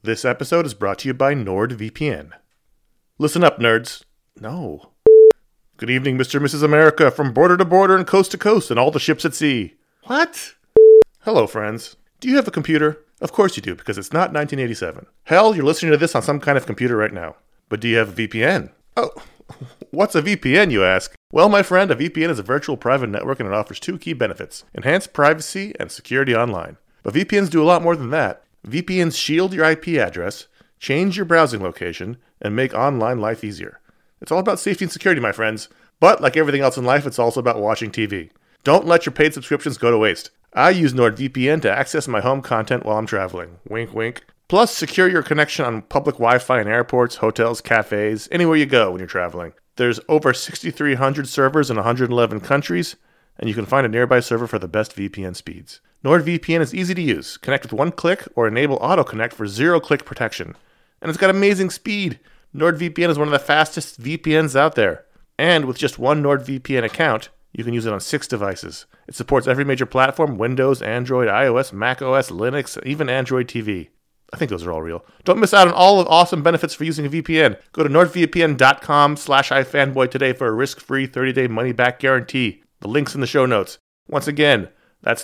This episode is brought to you by NordVPN. Listen up, nerds. No. Good evening, Mr. and Mrs. America, from border to border and coast to coast and all the ships at sea. What? Hello, friends. Do you have a computer? Of course you do, because it's not 1987. Hell, you're listening to this on some kind of computer right now. But do you have a VPN? Oh, what's a VPN, you ask? Well, my friend, a VPN is a virtual private network and it offers two key benefits: enhanced privacy and security online. But VPNs do a lot more than that. VPNs shield your IP address, change your browsing location, and make online life easier. It's all about safety and security, my friends. But like everything else in life, it's also about watching TV. Don't let your paid subscriptions go to waste. I use NordVPN to access my home content while I'm traveling. Wink, wink. Plus, secure your connection on public Wi-Fi in airports, hotels, cafes, anywhere you go when you're traveling. There's over 6,300 servers in 111 countries, and you can find a nearby server for the best VPN speeds. NordVPN is easy to use. Connect with one click or enable auto-connect for zero-click protection. And it's got amazing speed. NordVPN is one of the fastest VPNs out there. And with just one NordVPN account, you can use it on 6 devices. It supports every major platform: Windows, Android, iOS, macOS, Linux, even Android TV. I think those are all real. Don't miss out on all the awesome benefits for using a VPN. Go to nordvpn.com/ifanboy today for a risk-free 30-day money-back guarantee. The link's in the show notes. Once again, that's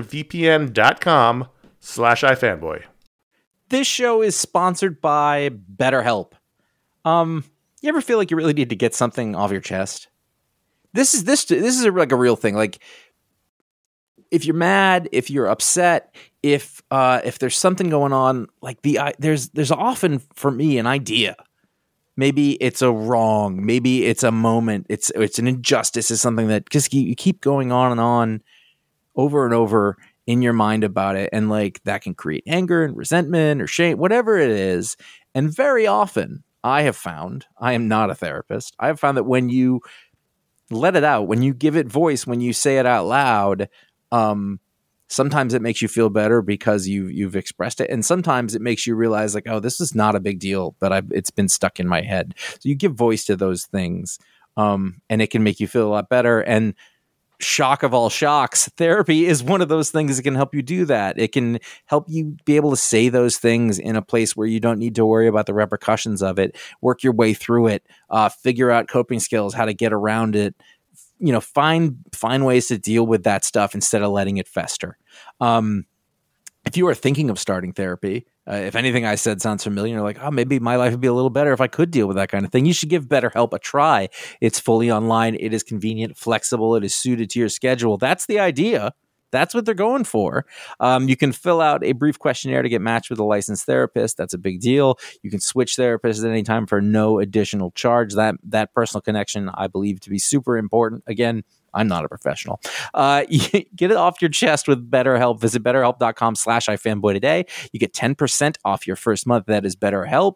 nordvpn.com/ifanboy. This show is sponsored by BetterHelp. You ever feel like you really need to get something off your chest? This is like a real thing. Like, if you're mad, if you're upset, if there's something going on, like there's often for me an idea. Maybe it's a wrong, maybe it's a moment, it's an injustice, it's something that just you keep going on and on over and over in your mind about it, and like that can create anger and resentment or shame, whatever it is. And very often, I have found, I am not a therapist, I have found that when you let it out, when you give it voice, when you say it out loud, sometimes it makes you feel better because you've expressed it, and sometimes it makes you realize like, oh, this is not a big deal, but it's been stuck in my head. So you give voice to those things, and it can make you feel a lot better. And shock of all shocks, therapy is one of those things that can help you do that. It can help you be able to say those things in a place where you don't need to worry about the repercussions of it, work your way through it, figure out coping skills, how to get around it, find ways to deal with that stuff instead of letting it fester. If you are thinking of starting therapy, if anything I said sounds familiar, you're like, oh, maybe my life would be a little better if I could deal with that kind of thing, you should give BetterHelp a try. It's fully online. It is convenient, flexible. It is suited to your schedule. That's the idea. That's what they're going for. You can fill out a brief questionnaire to get matched with a licensed therapist. That's a big deal. You can switch therapists at any time for no additional charge. That personal connection, I believe, to be super important. Again, I'm not a professional. Get it off your chest with BetterHelp. Visit BetterHelp.com/ifanboy today. You get 10% off your first month. That is BetterHelp,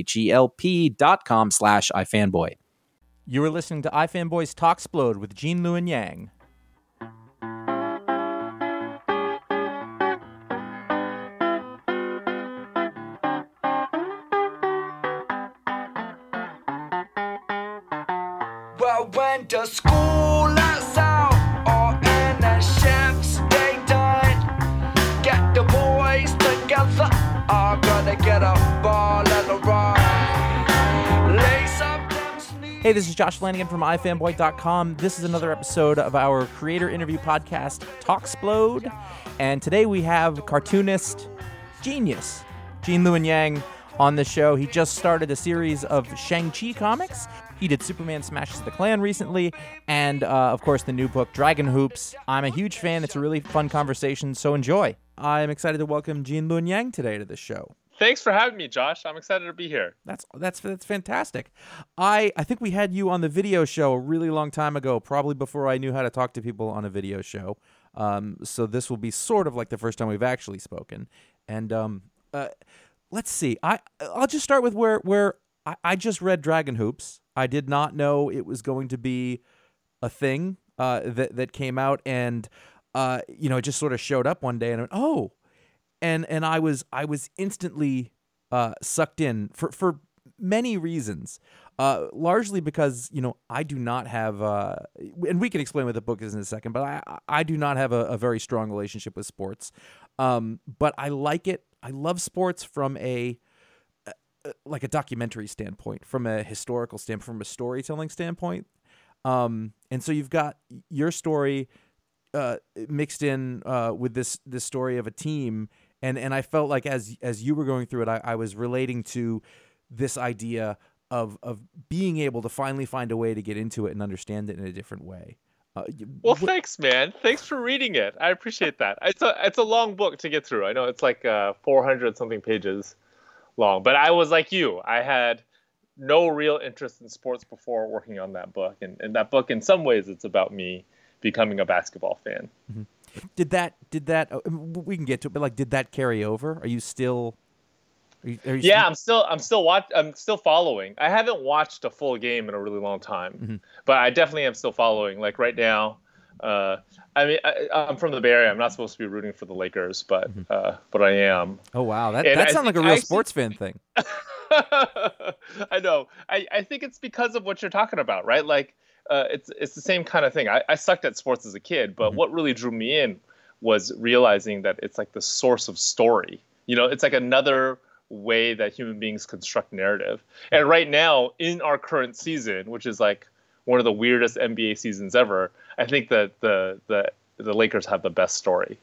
HELP.com/ifanboy. You are listening to iFanboys Talksplode with Gene Luen Yang. Well, when the school lets out, or in the shifts they done, get the boys together, I'm gonna get a ball and a run. Lace up them sleeves. Hey, this is Josh Flanagan from iFanboy.com. This is another episode of our creator interview podcast, Talksplode. And today we have cartoonist genius Gene Luen Yang on the show. He just started a series of Shang-Chi comics. He did Superman Smashes the Klan recently, and of course the new book, Dragon Hoops. I'm a huge fan. It's a really fun conversation, so enjoy. I'm excited to welcome Gene Luen Yang today to the show. Thanks for having me, Josh. I'm excited to be here. That's fantastic. I think we had you on the video show a really long time ago, probably before I knew how to talk to people on a video show. So this will be sort of like the first time we've actually spoken. And let's see. I'll just start with where I just read Dragon Hoops. I did not know it was going to be a thing that came out, and it just sort of showed up one day, and I went, oh, and I was instantly sucked in for many reasons, largely because I do not have, and we can explain what the book is in a second, but I do not have a very strong relationship with sports, but I like it. I love sports from a like a documentary standpoint, from a historical standpoint, from a storytelling standpoint. And so you've got your story mixed in with this story of a team, and I felt like as you were going through it, I was relating to this idea of being able to finally find a way to get into it and understand it in a different way. Well, thanks, man. Thanks for reading it. I appreciate that. It's a long book to get through. I know it's like 400 something pages long, but I was like you. I had no real interest in sports before working on that book, and that book, in some ways, it's about me becoming a basketball fan. Mm-hmm. Did that? We can get to it, but like, did that carry over? Are you still? Yeah, I'm still following. I haven't watched a full game in a really long time, mm-hmm. but I definitely am still following. Like right now, I'm from the Bay Area. I'm not supposed to be rooting for the Lakers, but I am. Oh wow, that sounds like a real sports fan thing. I know. I think it's because of what you're talking about, right? Like, it's the same kind of thing. I sucked at sports as a kid, but what really drew me in was realizing that it's like the source of story. You know, it's like another way that human beings construct narrative. And right now, in our current season, which is like one of the weirdest NBA seasons ever, I think that the Lakers have the best story.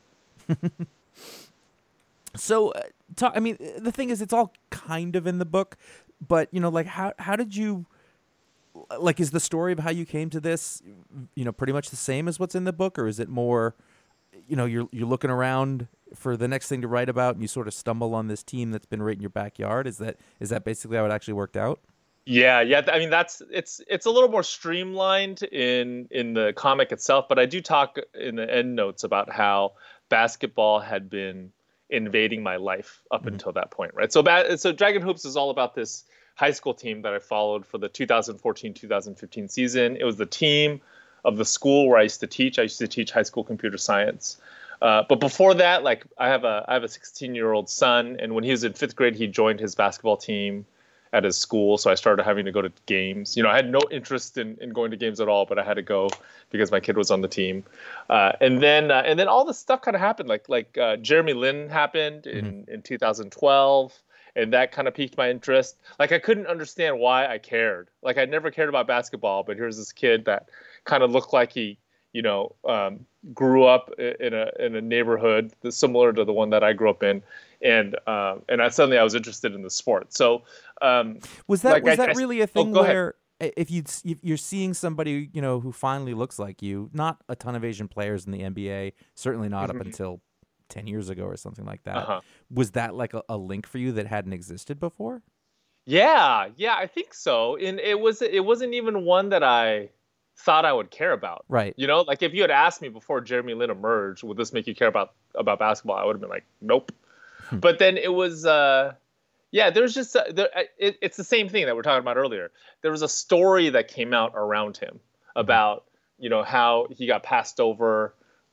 So, I mean, the thing is, it's all kind of in the book, but you know, like how did you, like, is the story of how you came to this, you know, pretty much the same as what's in the book, or is it more, you know, you're looking around for the next thing to write about and you sort of stumble on this team that's been right in your backyard? Is that basically how it actually worked out? Yeah. I mean, it's a little more streamlined in the comic itself, but I do talk in the end notes about how basketball had been invading my life up until that point, right? So Dragon Hoops is all about this high school team that I followed for the 2014-2015 season. It was the team of the school where I used to teach. I used to teach high school computer science. But before that, like I have a 16-year-old son, and when he was in 5th grade, he joined his basketball team at his school. So I started having to go to games. You know, I had no interest in going to games at all, but I had to go because my kid was on the team. And then all this stuff kind of happened. Like Jeremy Lin happened in 2012. And that kind of piqued my interest. Like, I couldn't understand why I cared. Like, I never cared about basketball, but here's this kid that kind of looked like he, you know, grew up in a neighborhood that's similar to the one that I grew up in, and I was interested in the sport. So, was that really a thing where ahead. if you're seeing somebody, you know, who finally looks like you, not a ton of Asian players in the NBA, certainly not up until 10 years ago or something like that. Was that like a link for you that hadn't existed before? Yeah, I think so. And it wasn't even one that I thought I would care about. Right. You know, like if you had asked me before Jeremy Lin emerged, would this make you care about basketball? I would have been like, nope. But then it was, there's just, it's the same thing that we're talking about earlier. There was a story that came out around him about, you know, how he got passed over,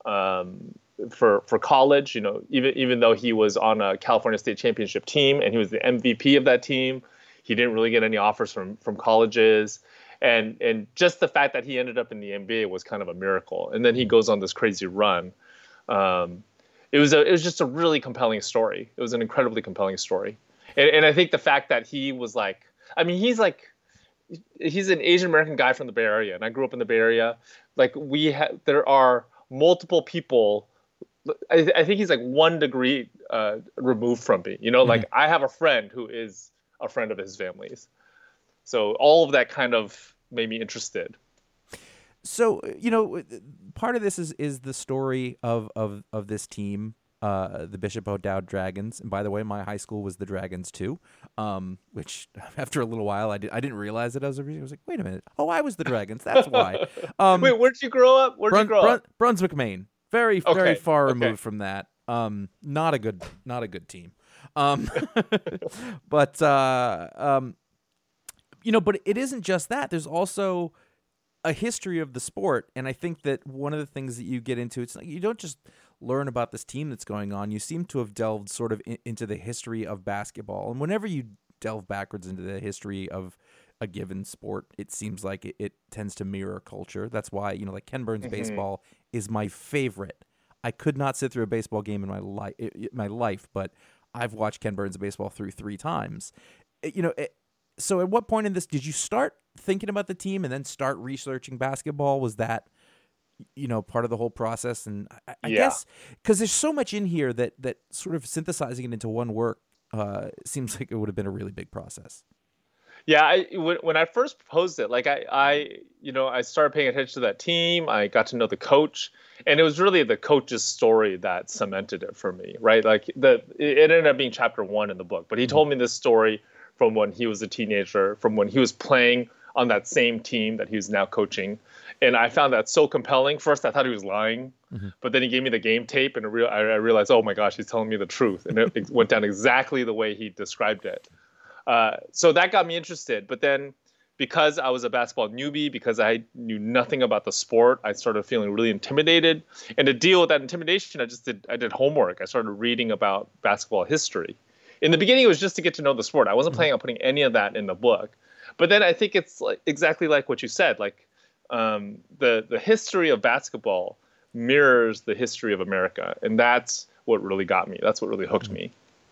for college, you know, even though he was on a California State Championship team and he was the MVP of that team, he didn't really get any offers from colleges, and just the fact that he ended up in the NBA was kind of a miracle. And then he goes on this crazy run. It was just a really compelling story. It was an incredibly compelling story, and I think the fact that he was like, I mean, he's an Asian American guy from the Bay Area, and I grew up in the Bay Area. Like there are multiple people. I think he's like 1 degree removed from me. You know, like I have a friend who is a friend of his family's. So all of that kind of made me interested. So, you know, part of this is the story of this team, the Bishop O'Dowd Dragons. And by the way, my high school was the Dragons too, which after a little while I didn't realize it. I was like, wait a minute. Oh, I was the Dragons. That's why. Wait, where'd you grow up? Brunswick, Maine. Very far removed from that. Not a good team. But you know, but it isn't just that. There's also a history of the sport, and I think that one of the things that you get into, it's like you don't just learn about this team that's going on. You seem to have delved sort of into the history of basketball, and whenever you delve backwards into the history of a given sport, it seems like it tends to mirror culture. That's why, you know, like Ken Burns baseball is my favorite. I could not sit through a baseball game in my life, but I've watched Ken Burns baseball through 3 times. So at what point in this did you start thinking about the team and then start researching basketball? Was that part of the whole process? And I guess because there's so much in here that sort of synthesizing it into one work seems like it would have been a really big process. Yeah, when I first proposed it, like I started paying attention to that team. I got to know the coach, and it was really the coach's story that cemented it for me, right? Like it ended up being chapter 1 in the book, but he told me this story from when he was a teenager, from when he was playing on that same team that he was now coaching, and I found that so compelling. First, I thought he was lying, but then he gave me the game tape, and I realized, oh my gosh, he's telling me the truth, and it went down exactly the way he described it. So that got me interested. But then because I was a basketball newbie, because I knew nothing about the sport, I started feeling really intimidated. And to deal with that intimidation, I did homework. I started reading about basketball history. In the beginning, it was just to get to know the sport. I wasn't planning on putting any of that in the book. But then I think it's exactly like what you said. Like the history of basketball mirrors the history of America. And that's what really got me. That's what really hooked me.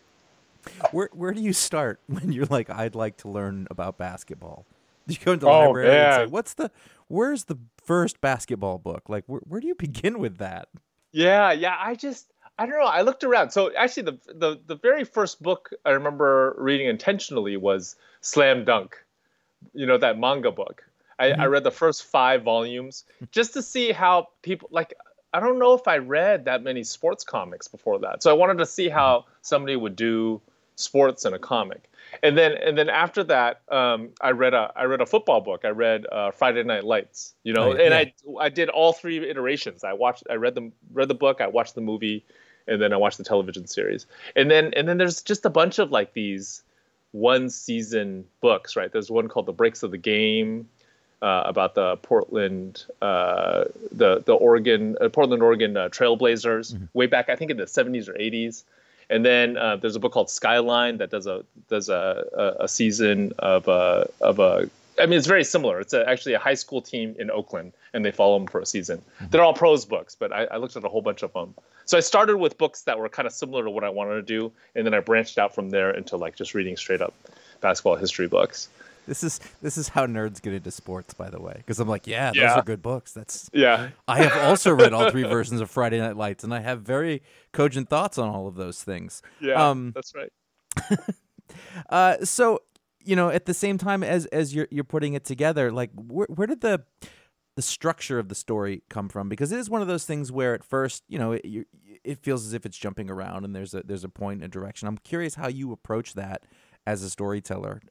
Where do you start when you're like, I'd like to learn about basketball? Do you go into the library and say, where's the first basketball book? Like, where do you begin with that? Yeah. I don't know. I looked around. So actually the very first book I remember reading intentionally was Slam Dunk, that manga book. I read the first 5 volumes just to see how people I don't know if I read that many sports comics before that. So I wanted to see how somebody would do sports in a comic. And then after that, I read a football book. I read Friday Night Lights, I did all 3 iterations. I read the book, I watched the movie, and then I watched the television series. And then there's just a bunch of like these 1-season books, right? There's one called The Breaks of the Game, about the Portland, Oregon Trailblazers way back, I think in the 70s or 80s. And then there's a book called Skyline that does a season of a. I mean, it's very similar. It's actually a high school team in Oakland, and they follow them for a season. They're all prose books, but I looked at a whole bunch of them. So I started with books that were kind of similar to what I wanted to do, and then I branched out from there into like just reading straight up basketball history books. This is how nerds get into sports, by the way, because I'm like, those are good books. I have also read all 3 versions of Friday Night Lights, and I have very cogent thoughts on all of those things. Yeah, that's right. So, at the same time as you're putting it together, like where did the structure of the story come from? Because it is one of those things where at first, it feels as if it's jumping around and there's a point and a direction. I'm curious how you approach that as a storyteller.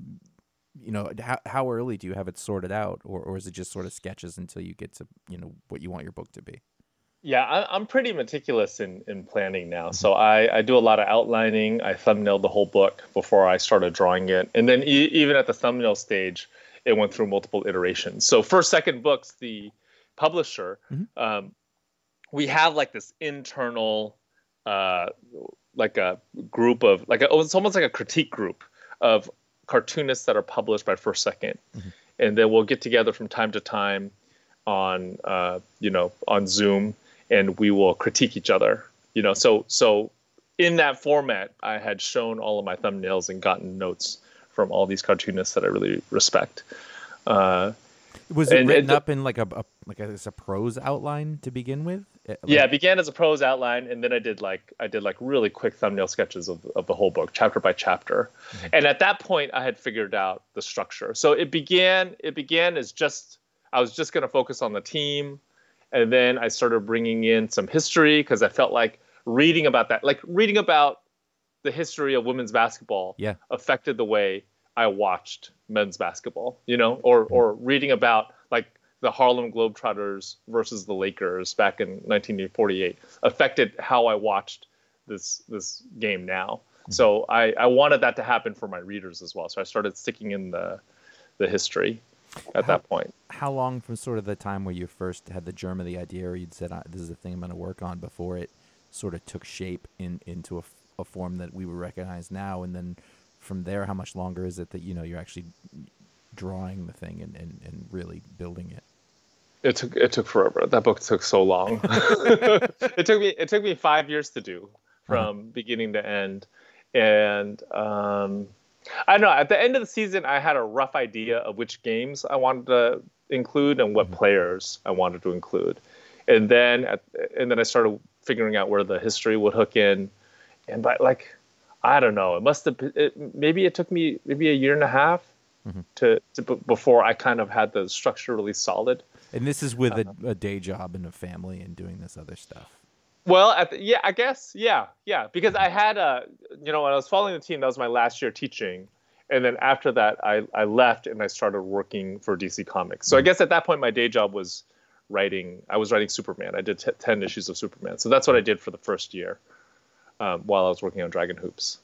How early do you have it sorted out, or is it just sort of sketches until you get to what you want your book to be? Yeah, I'm pretty meticulous in planning now. So I do a lot of outlining. I thumbnailed the whole book before I started drawing it, and then even at the thumbnail stage, it went through multiple iterations. So for Second Books, the publisher, we have like this internal, like a group of it's almost like a critique group of cartoonists that are published by First Second, and then we'll get together from time to time on on Zoom, and we will critique each other. So in that format, I had shown all of my thumbnails and gotten notes from all these cartoonists that I really respect. Was it written up in like a prose outline to begin with? It began as a prose outline, and then I did really quick thumbnail sketches of the whole book, chapter by chapter. And at that point, I had figured out the structure. So it began as I was just going to focus on the team, and then I started bringing in some history because I felt like reading about the history of women's basketball affected the way I watched men's basketball, or reading about like the Harlem Globetrotters versus the Lakers back in 1948 affected how I watched this game now. So I wanted that to happen for my readers as well. So I started sticking in the history at that point. How long from sort of the time where you first had the germ of the idea, or you'd said, this is the thing I'm going to work on, before it sort of took shape into a form that we would recognize now? And then from there, how much longer is it that you're actually drawing the thing and really building it? It took forever. That book took so long. It took me 5 years to do, from beginning to end. And I don't know. At the end of the season, I had a rough idea of which games I wanted to include and what players I wanted to include. And then I started figuring out where the history would hook in. And by like, I don't know, maybe it took me maybe a year and a half to before I kind of had the structure really solid. And this is with a day job and a family and doing this other stuff. Well, I guess, yeah. Because I had when I was following the team, that was my last year teaching. And then after that, I left and I started working for DC Comics. So I guess at that point, my day job was writing. I was writing Superman. I did 10 issues of Superman. So that's what I did for the first year while I was working on Dragon Hoops.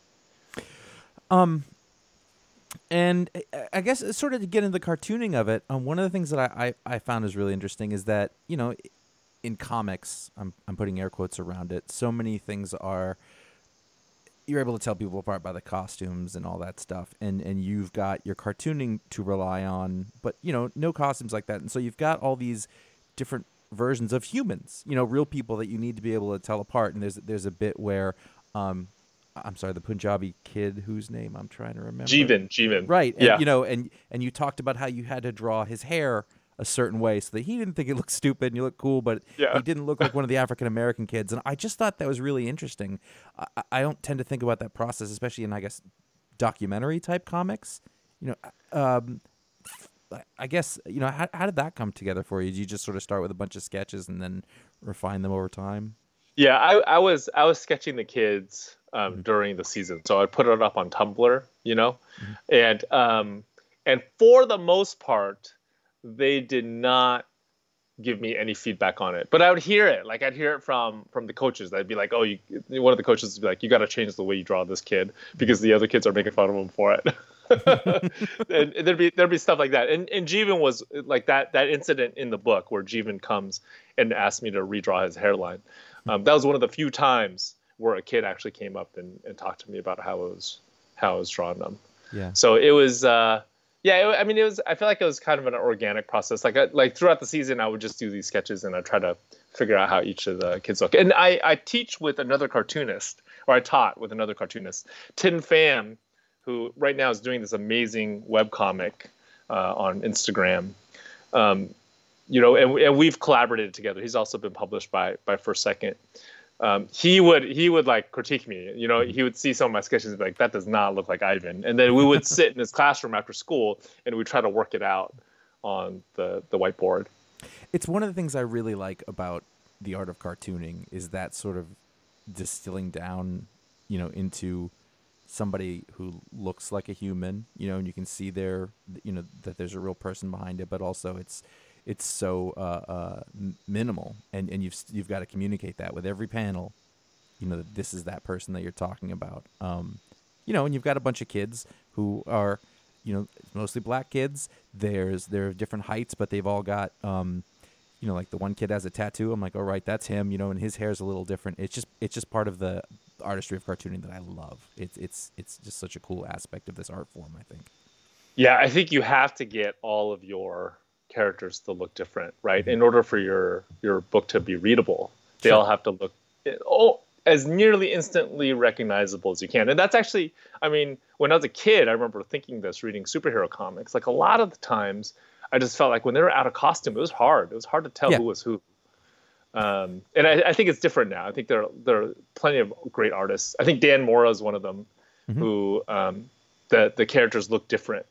And I guess sort of to get into the cartooning of it, one of the things that I found is really interesting is that, in comics, I'm putting air quotes around it, so many things you're able to tell people apart by the costumes and all that stuff. And you've got your cartooning to rely on, but, no costumes like that. And so you've got all these different versions of humans, real people that you need to be able to tell apart. And there's a bit where, I'm sorry, the Punjabi kid whose name I'm trying to remember. Jeevan. Right. Yeah. And, and you talked about how you had to draw his hair a certain way so that he didn't think it looked stupid and you looked cool, but he didn't look like one of the African-American kids. And I just thought that was really interesting. I don't tend to think about that process, especially in, I guess, documentary type comics. I guess, how did that come together for you? Did you just sort of start with a bunch of sketches and then refine them over time? Yeah, I was sketching the kids during the season, so I'd put it up on Tumblr, and for the most part, they did not give me any feedback on it. But I would hear it, like I'd hear it from the coaches. They'd be like, "Oh, one of the coaches would be like, you got to change the way you draw this kid because the other kids are making fun of him for it." And there'd be stuff like that. And Jeevan was like that incident in the book where Jeevan comes and asks me to redraw his hairline. That was one of the few times where a kid actually came up and talked to me about how I was drawing them. Yeah. So it was, it was. I feel like it was kind of an organic process. Like throughout the season, I would just do these sketches and I try to figure out how each of the kids look. And I teach with another cartoonist, or I taught with another cartoonist, Tin Pham, who right now is doing this amazing webcomic on Instagram. And we've collaborated together. He's also been published by First Second. He would like critique me. He would see some of my sketches and be like, that does not look like Ivan. And then we would sit in his classroom after school and we'd try to work it out on the whiteboard. It's one of the things I really like about the art of cartooning is that sort of distilling down, into somebody who looks like a human, and you can see that there's a real person behind it, but also it's so minimal, and you've got to communicate that with every panel, that this is that person that you're talking about. And you've got a bunch of kids who are, mostly black kids. They're different heights, but they've all got, like the one kid has a tattoo. I'm like, all right, that's him, and his hair's a little different. It's just part of the artistry of cartooning that I love. It's just such a cool aspect of this art form, I think. Yeah, I think you have to get all of your characters to look different, right? In order for your book to be readable, they all have to look as nearly instantly recognizable as you can. And that's actually, when I was a kid, I remember thinking this, reading superhero comics, like a lot of the times I just felt like when they were out of costume, it was hard to tell who was who. And I think it's different now. I think there are plenty of great artists. I think Dan Mora is one of them, who the characters look different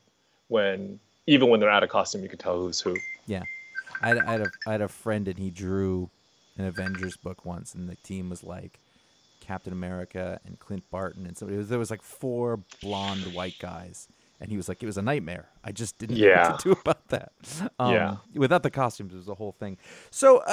even when they're out of costume. You can tell who's who. Yeah, I had a friend and he drew an Avengers book once, and the team was like Captain America and Clint Barton, and so there was like 4 blonde white guys. And he was like, it was a nightmare. I just didn't know what to do about that. Without the costumes, it was the whole thing. So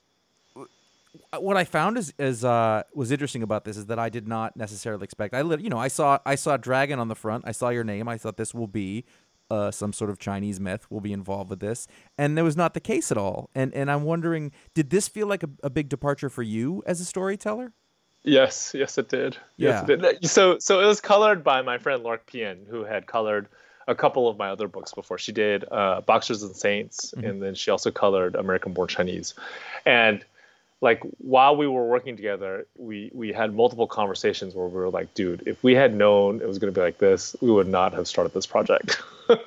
what I found was interesting about this is that I did not necessarily expect. I saw Dragon on the front. I saw your name. I thought this will be some sort of Chinese myth will be involved with this, and that was not the case at all. And I'm wondering, did this feel like a big departure for you as a storyteller? Yes, it did. Yeah. Yes, it did. So it was colored by my friend Lark Pien, who had colored a couple of my other books before. She did Boxers and Saints, and then she also colored American Born Chinese. And like while we were working together, we had multiple conversations where we were like, dude, if we had known it was going to be like this, we would not have started this project.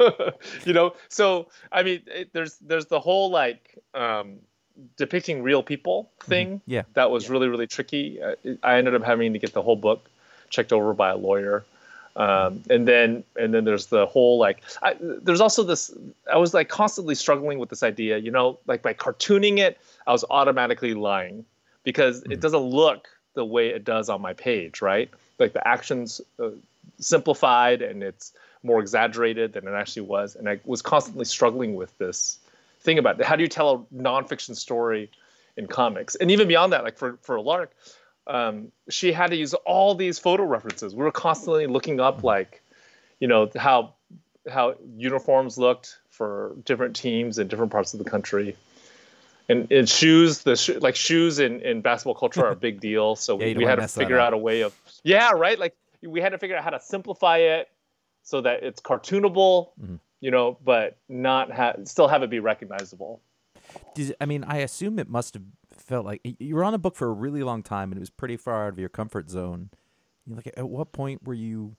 So I mean, there's the whole like depicting real people thing. Yeah. That was really, really tricky. I ended up having to get the whole book checked over by a lawyer. And then there's the whole like there's also this. I was like constantly struggling with this idea, like by cartooning it, I was automatically lying because it doesn't look the way it does on my page, right? Like the action's simplified and it's more exaggerated than it actually was, and I was constantly struggling with this thing about how do you tell a nonfiction story in comics, and even beyond that, like for Lark. She had to use all these photo references. We were constantly looking up, like, how uniforms looked for different teams in different parts of the country, and shoes. Shoes in basketball culture are a big deal. So we had to figure out a way of right. Like we had to figure out how to simplify it so that it's cartoonable, but not still have it be recognizable. I assume it must have felt like you were on a book for a really long time and it was pretty far out of your comfort zone. Like, at what point were you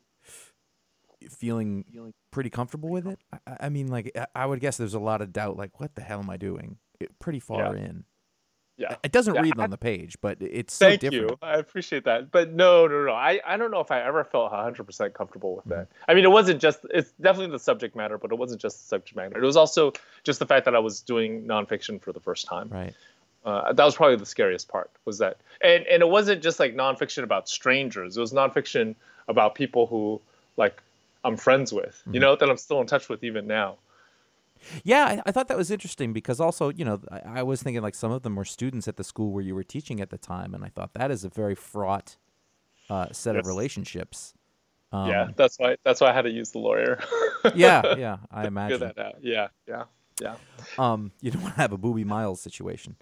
feeling pretty comfortable with it? I mean, like, I would guess there's a lot of doubt, like, what the hell am I doing? Pretty far in. Yeah. It doesn't read on the page, but it's so different. Thank you. I appreciate that. But no. I don't know if I ever felt 100% comfortable with that. I mean, it's definitely the subject matter, but it wasn't just the subject matter. It was also just the fact that I was doing nonfiction for the first time. Right. That was probably the scariest part, was that. And it wasn't just like nonfiction about strangers. It was nonfiction about people who, like, I'm friends with, that I'm still in touch with even now. Yeah, I thought that was interesting because also, I was thinking like some of them were students at the school where you were teaching at the time, and I thought that is a very fraught set of relationships. That's why I had to use the lawyer. yeah, I imagine. Figure that out. Yeah. You don't want to have a Booby Miles situation.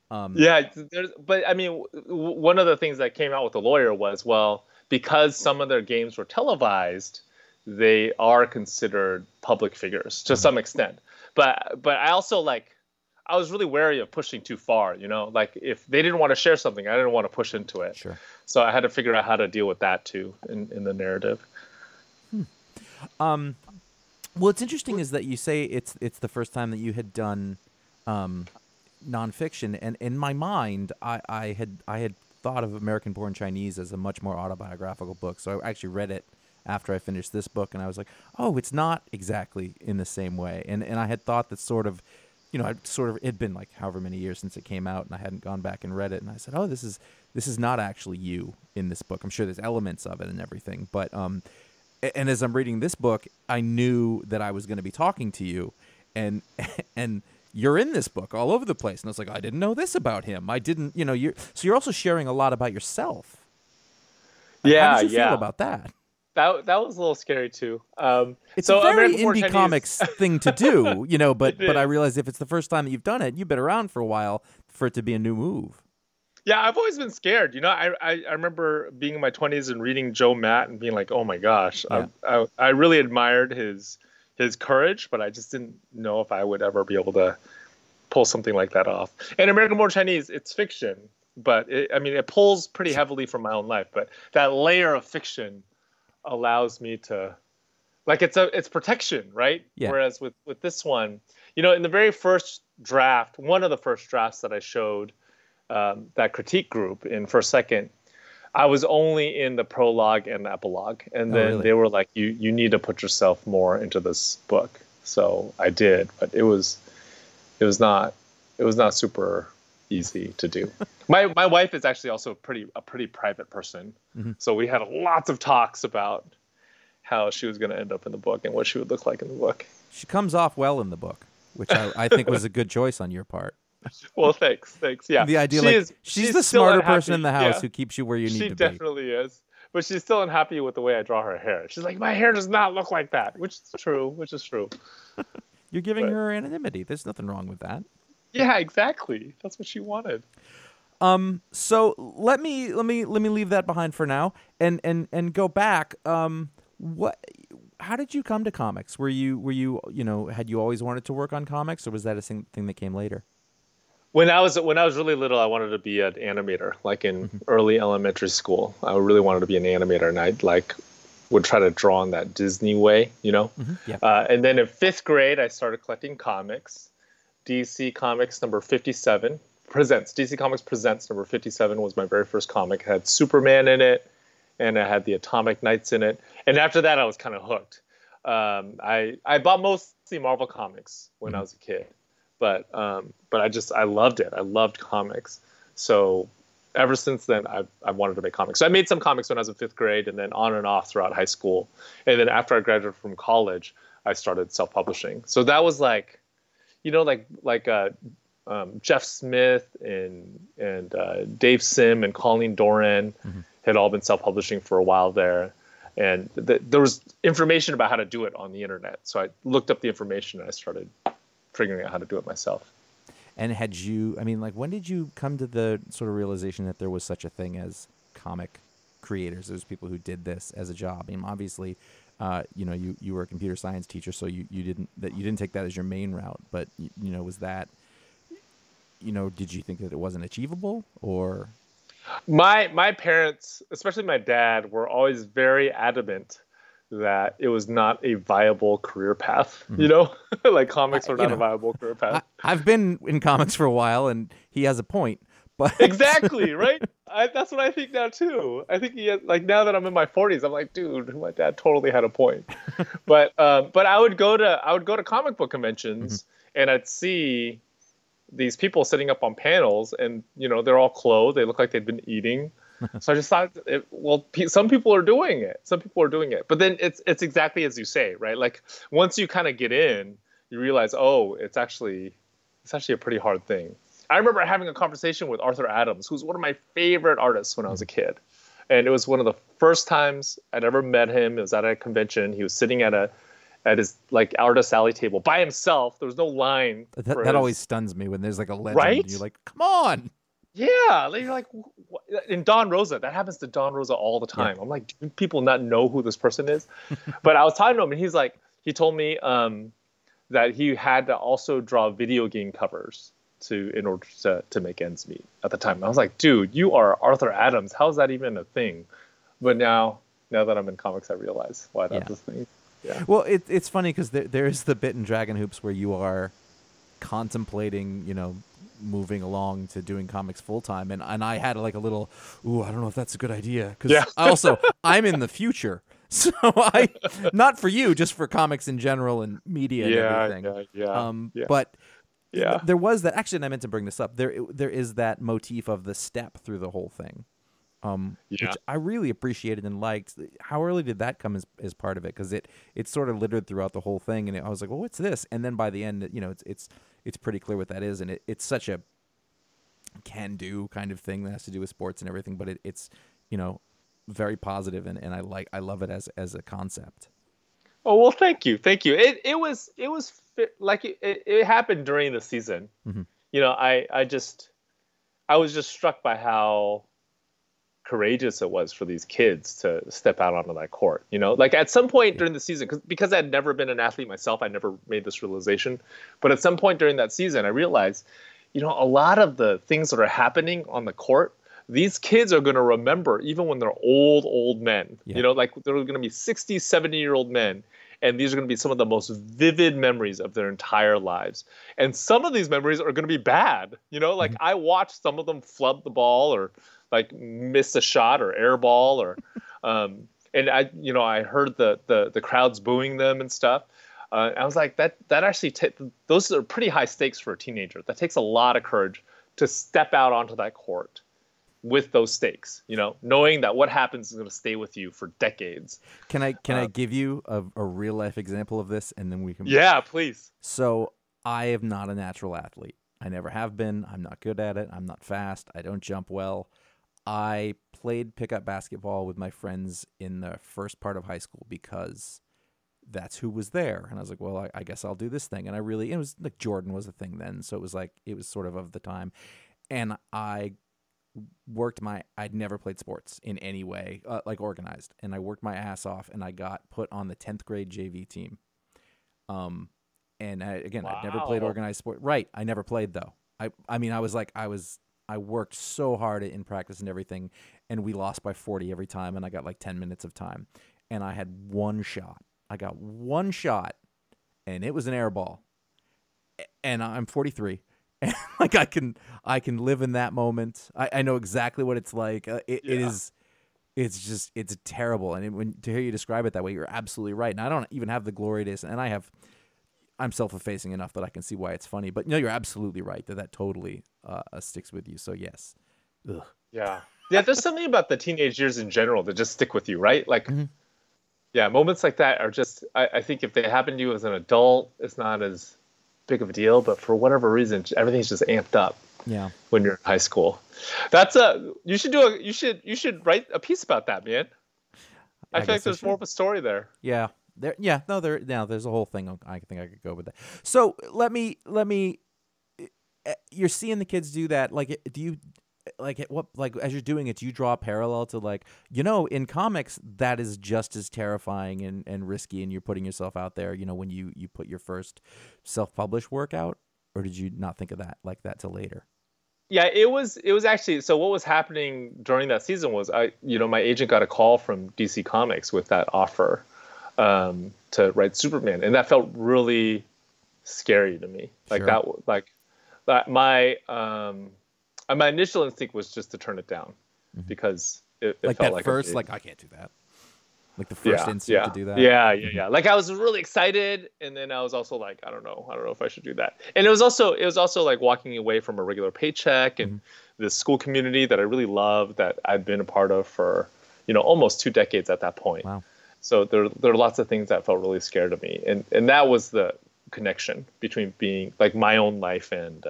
But I mean, one of the things that came out with the lawyer was, well, because some of their games were televised, they are considered public figures to some extent. But I also I was really wary of pushing too far, like if they didn't want to share something, I didn't want to push into it. Sure. So I had to figure out how to deal with that too in the narrative. Well, what's interesting is that you say it's the first time that you had done nonfiction, and in my mind, I had thought of American Born Chinese as a much more autobiographical book. So I actually read it after I finished this book, and I was like, oh, it's not exactly in the same way. And I had thought that it'd been like however many years since it came out, and I hadn't gone back and read it, and I said, oh, this is not actually you in this book. I'm sure there's elements of it and everything, but and as I'm reading this book, I knew that I was going to be talking to you, and you're in this book all over the place, and I was like, I didn't know this about him. I didn't, you're also sharing a lot about yourself. Yeah, How did you feel about that? That was a little scary too. It's a very indie comics thing to do, but I realize if it's the first time that you've done it, you've been around for a while for it to be a new move. Yeah, I've always been scared. I remember being in my 20s and reading Joe Matt and being like, oh my gosh, yeah. I really admired his courage, but I just didn't know if I would ever be able to pull something like that off. And American Born Chinese, it's fiction, but it pulls pretty heavily from my own life. But that layer of fiction allows me to, it's protection, right? Yeah. Whereas with this one, in the very first draft, one of the first drafts that I showed that critique group in First Second, I was only in the prologue and the epilogue, and then they were like, "You need to put yourself more into this book." So I did, but it was not super easy to do. My wife is actually also a pretty private person, so we had lots of talks about how she was going to end up in the book and what she would look like in the book. She comes off well in the book, which I think was a good choice on your part. Well, thanks. Yeah, the idea she's the smarter person in the house who keeps you where you need to be. She definitely is, but she's still unhappy with the way I draw her hair. She's like, my hair does not look like that, which is true. You're giving her anonymity. There's nothing wrong with that. Yeah, exactly. That's what she wanted. So let me leave that behind for now and go back. How did you come to comics? Were you had you always wanted to work on comics, or was that a thing that came later? When I was really little, I wanted to be an animator. Like in early elementary school, I really wanted to be an animator, and I like would try to draw in that Disney way, you know. Yeah. And then in 5th grade, I started collecting comics. DC Comics number 57 presents. DC Comics Presents number 57 was my very first comic. It had Superman in it, and it had the Atomic Knights in it. And after that, I was kind of hooked. I bought mostly Marvel comics when I was a kid. But I loved it. I loved comics. So ever since then, I wanted to make comics. So I made some comics when I was in 5th grade, and then on and off throughout high school. And then after I graduated from college, I started self-publishing. So that was like, you know, like Jeff Smith and Dave Sim and Colleen Doran had all been self-publishing for a while there. And there was information about how to do it on the internet. So I looked up the information and I started figuring out how to do it myself. And had you, I mean, like, when did you come to the sort of realization that there was such a thing as comic creators? There's people who did this as a job. I mean, obviously, you know, you were a computer science teacher, so you didn't take that as your main route. But you know, was that, you know, did you think that it wasn't achievable, or? My parents, especially my dad, were always very adamant that it was not a viable career path, you know, like comics are not a viable career path. I've been in comics for a while, and he has a point. But exactly, right? That's what I think now too. I think like now that I'm in my 40s, I'm like, dude, my dad totally had a point. But I would go to comic book conventions and I'd see these people sitting up on panels, and you know, they're all clothed. They look like they'd been eating. So I just thought, some people are doing it. Some people are doing it. But then it's exactly as you say, right? Like once you kind of get in, you realize, oh, it's actually a pretty hard thing. I remember having a conversation with Arthur Adams, who's one of my favorite artists when I was a kid. And it was one of the first times I'd ever met him. It was at a convention. He was sitting at his like artist alley table by himself. There was no line. That always stuns me when there's like a legend. Right? And you're like, come on. Yeah, you're like, in Don Rosa, that happens to Don Rosa all the time. Yeah. I'm like, do people not know who this person is? But I was talking to him, and he told me that he had to also draw video game covers in order to make ends meet at the time. And I was like, dude, you are Arthur Adams. How is that even a thing? But now that I'm in comics, I realize why that's a thing. Yeah. Well, it's funny because there is the bit in Dragon Hoops where you are contemplating, you know, moving along to doing comics full time, and I had like a little, I don't know if that's a good idea, because I'm in the future, so I not for you, just for comics in general and media and everything. But there was that actually, and I meant to bring this up. There is that motif of the step through the whole thing, which I really appreciated and liked. How early did that come as part of it? Because it's sort of littered throughout the whole thing, and I was like, well, what's this? And then by the end, you know, it's pretty clear what that is, and it's such a can-do kind of thing that has to do with sports and everything, but it's, you know, very positive, and I love it as a concept. Oh, well, thank you. It was like it happened during the season. You know, I was just struck by how courageous it was for these kids to step out onto that court. You know, like at some point during the season, because I'd never been an athlete myself, I never made this realization. But at some point during that season, I realized, you know, a lot of the things that are happening on the court, these kids are going to remember even when they're old men. You know, like they're going to be 60, 70-year-old men. And these are going to be some of the most vivid memories of their entire lives. And some of these memories are going to be bad. You know, like I watched some of them flub the ball or like miss a shot or air ball or, and I heard the crowds booing them and stuff. I was like, that actually, those are pretty high stakes for a teenager. That takes a lot of courage to step out onto that court with those stakes, you know, knowing that what happens is going to stay with you for decades. Can I give you a real life example of this, and then we can? Yeah, please. So I am not a natural athlete. I never have been. I'm not good at it. I'm not fast. I don't jump well. I played pickup basketball with my friends in the first part of high school because that's who was there. And I was like, well, I guess I'll do this thing. And it was like Jordan was a thing then. So it was sort of the time. And I I'd never played sports in any way, like organized. And I worked my ass off, and I got put on the 10th grade JV team. And I'd never played organized sport. Right. I never played though. I mean, I worked so hard in practice and everything, and we lost by 40 every time, and I got like 10 minutes of time, and I had one shot. I got one shot, and it was an air ball, and I'm 43. And like I can live in that moment. I know exactly what it's like. It is. It's terrible. And when to hear you describe it that way, you're absolutely right. And I don't even have the glory days, and I'm self-effacing enough that I can see why it's funny. But no, you're absolutely right that totally sticks with you. So yes. Ugh. Yeah. Yeah. There's something about the teenage years in general that just stick with you, right? Like, yeah, moments like that are just. I think if they happen to you as an adult, it's not as big of a deal. But for whatever reason, everything's just amped up. Yeah. When you're in high school, you should write a piece about that, man. I feel like there's more of a story there. Yeah. There's a whole thing. I think I could go with that. So let me. You're seeing the kids do that. Like, do you as you're doing it, do you draw a parallel to in comics that is just as terrifying and risky, and you're putting yourself out there. When you put your first self-published work out, or did you not think of that like that till later? Yeah, it was actually, so what was happening during that season was my agent got a call from DC Comics with that offer to write Superman, and that felt really scary to me. Like Sure. my initial instinct was just to turn it down because it Like felt that like first, I can't do that. Like the first instinct to do that. Yeah. Like I was really excited, and then I was also like, I don't know if I should do that. And it was also like walking away from a regular paycheck and this school community that I really loved, that I'd been a part of for almost 2 decades at that point. Wow. So there are lots of things that felt really scary to me, and that was the connection between being like my own life and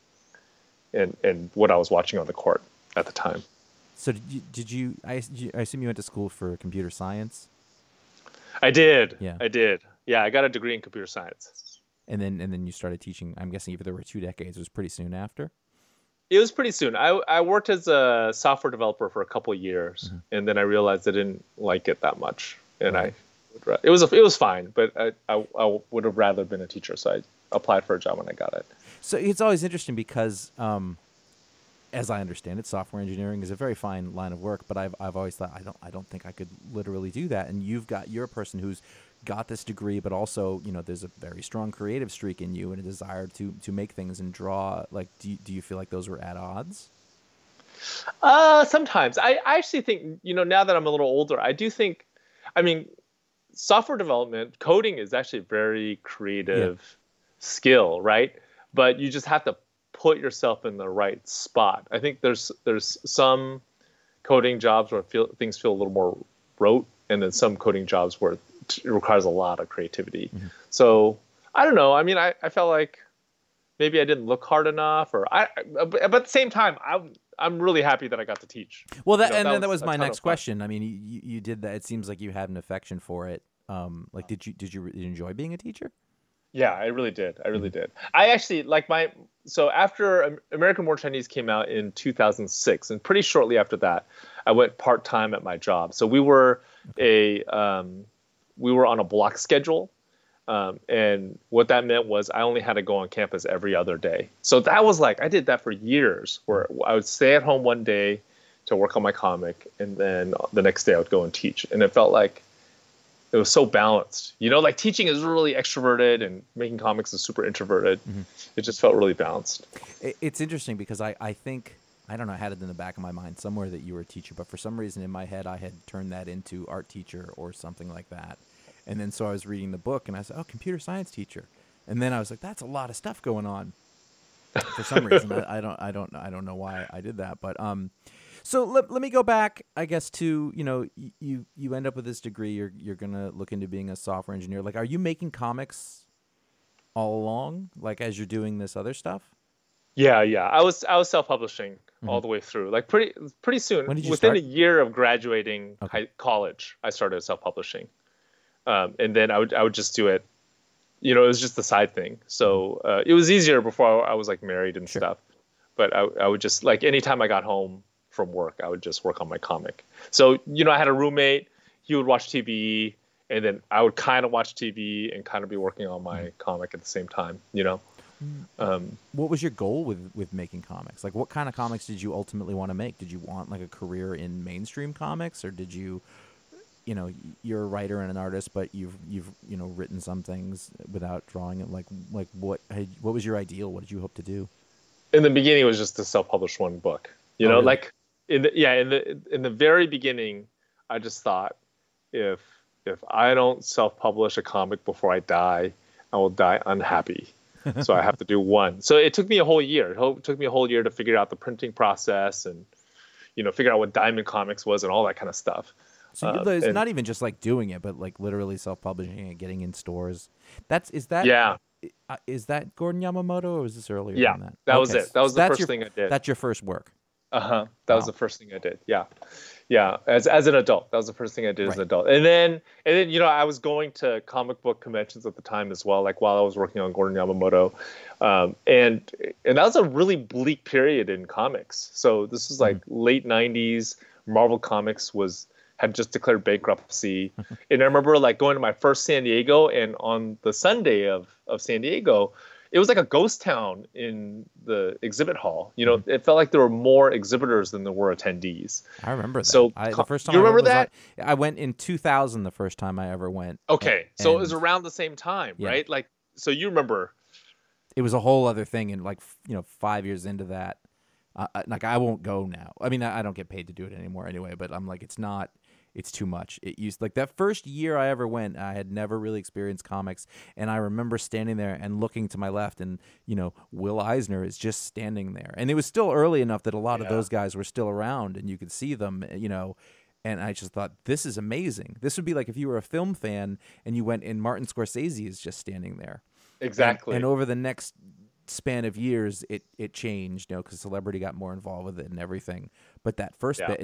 what I was watching on the court at the time. So did you? I assume you went to school for computer science. I did. Yeah. I did. Yeah, I got a degree in computer science. And then you started teaching. I'm guessing if there were 2 decades, it was pretty soon after. It was pretty soon. I worked as a software developer for a couple of years, and then I realized I didn't like it that much, and it was fine, but I would have rather been a teacher, so I applied for a job when I got it. So it's always interesting because, as I understand it, software engineering is a very fine line of work. But I've always thought I don't think I could literally do that. And you're a person who's got this degree, but also there's a very strong creative streak in you and a desire to make things and draw. Like, do you feel like those were at odds? Sometimes I actually think now that I'm a little older, I do think, I mean, software development, coding is actually a very creative skill, right? But you just have to put yourself in the right spot. I think there's some coding jobs where things feel a little more rote, and then some coding jobs where it requires a lot of creativity. So I don't know. I mean, I felt like maybe I didn't look hard enough, but at the same time, I'm really happy that I got to teach. Well, that was my next question. I mean, you did that. It seems like you had an affection for it. Like, did you enjoy being a teacher? Yeah, I really did. I actually so after American Born Chinese came out in 2006, and pretty shortly after that, I went part-time at my job. So we were on a block schedule. And what that meant was I only had to go on campus every other day. So that was I did that for years, where I would stay at home one day to work on my comic, and then the next day I would go and teach. And it felt like it was so balanced. Like teaching is really extroverted and making comics is super introverted. It just felt really balanced. It's interesting because I think, I don't know, I had it in the back of my mind somewhere that you were a teacher, but for some reason in my head I had turned that into art teacher or something like that. And then so I was reading the book and I said, oh, computer science teacher. And then I was like, that's a lot of stuff going on. For some reason, I don't know why I did that, but so let me go back, I guess, to you end up with this degree. You're gonna look into being a software engineer. Like, are you making comics all along, like as you're doing this other stuff? Yeah. I was self-publishing all the way through. Like pretty soon, when did you within start? a year of graduating college, I started self-publishing, and then I would just do it. It was just a side thing. So it was easier before I was married and stuff. But I would just anytime I got home from work, I would just work on my comic. So I had a roommate. He would watch TV, and then I would kind of watch TV and kind of be working on my comic at the same time. What was your goal with making comics? Like, what kind of comics did you ultimately want to make? Did you want like a career in mainstream comics, or did you, you're a writer and an artist, but you've written some things without drawing it? Like what was your ideal? What did you hope to do? In the beginning, it was just to self-publish one book. Really? Like in the very beginning, I just thought, if I don't self-publish a comic before I die, I will die unhappy. So I have to do one. So it took me a whole year. It took me a whole year to figure out the printing process and, figure out what Diamond Comics was and all that kind of stuff. So it's not even just like doing it, but like literally self-publishing it, getting in stores. Is that Gordon Yamamoto, or was this earlier Yeah, than that? that was it. That was the first thing I did. That's your first work. That was the first thing I did. Yeah. As an adult, that was the first thing I did as an adult. And then I was going to comic book conventions at the time as well, like while I was working on Gordon Yamamoto, and that was a really bleak period in comics. So this is like late '90s. Marvel Comics had just declared bankruptcy, and I remember like going to my first San Diego, and on the Sunday of San Diego, it was like a ghost town in the exhibit hall. It felt like there were more exhibitors than there were attendees. I remember that. So the first time you remember that? I went in 2000. The first time I ever went. Okay, so it was around the same time, right? Like, so you remember? It was a whole other thing, and like 5 years into that, like I won't go now. I mean, I don't get paid to do it anymore anyway. But I'm like, it's too much. It used like that first year I ever went, I had never really experienced comics, and I remember standing there and looking to my left, and Will Eisner is just standing there, and it was still early enough that a lot of those guys were still around, and you could see them, and I just thought, this is amazing. This would be like if you were a film fan and you went and Martin Scorsese is just standing there. Exactly. And over the next span of years, it changed, because celebrity got more involved with it and everything. But that first bit,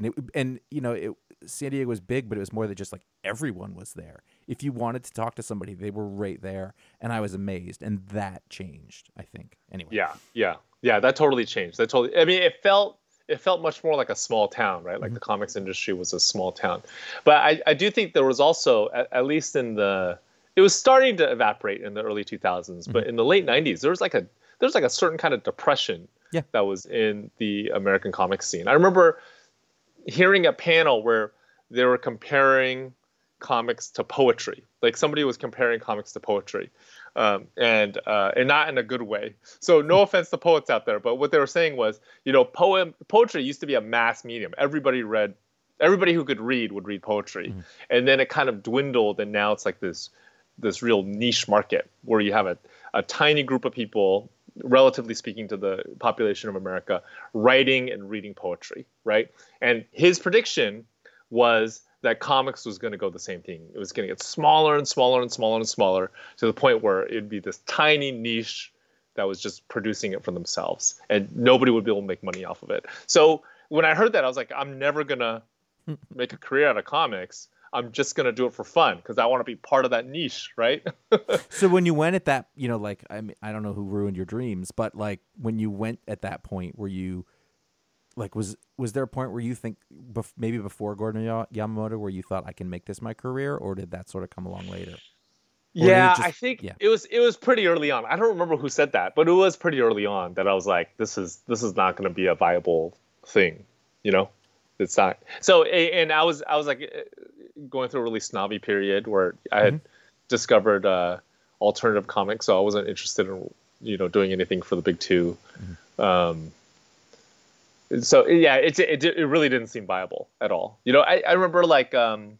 San Diego was big, but it was more than just like everyone was there. If you wanted to talk to somebody, they were right there, and I was amazed, and that changed, I think. Anyway. Yeah, that totally changed. I mean, it felt much more like a small town, right? Like the comics industry was a small town. But I do think there was also, at least it was starting to evaporate in the early 2000s, but in the late 90s, there was like a certain kind of depression that was in the American comic scene. I remember hearing a panel where they were comparing comics to poetry. Like somebody was comparing comics to poetry, and not in a good way. So no offense to poets out there, but what they were saying was, poetry used to be a mass medium. Everybody who could read would read poetry, and then it kind of dwindled, and now it's like this real niche market where you have a tiny group of people, relatively speaking to the population of America, writing and reading poetry, right? And his prediction was that comics was going to go the same thing. It was going to get smaller and smaller and smaller and smaller to the point where it'd be this tiny niche that was just producing it for themselves, and nobody would be able to make money off of it. So when I heard that, I was like, I'm never going to make a career out of comics. I'm just going to do it for fun because I want to be part of that niche, right? So when you went at that, like, I mean, I don't know who ruined your dreams, but like when you went at that point, were you like, was there a point where you think maybe before Gordon Yamamoto where you thought I can make this my career, or did that sort of come along later? I think it was pretty early on. I don't remember who said that, but it was pretty early on that I was like, this is not going to be a viable thing, It's not. So, and I was like going through a really snobby period where I had discovered alternative comics, so I wasn't interested in doing anything for the big two. So yeah, it really didn't seem viable at all. I remember like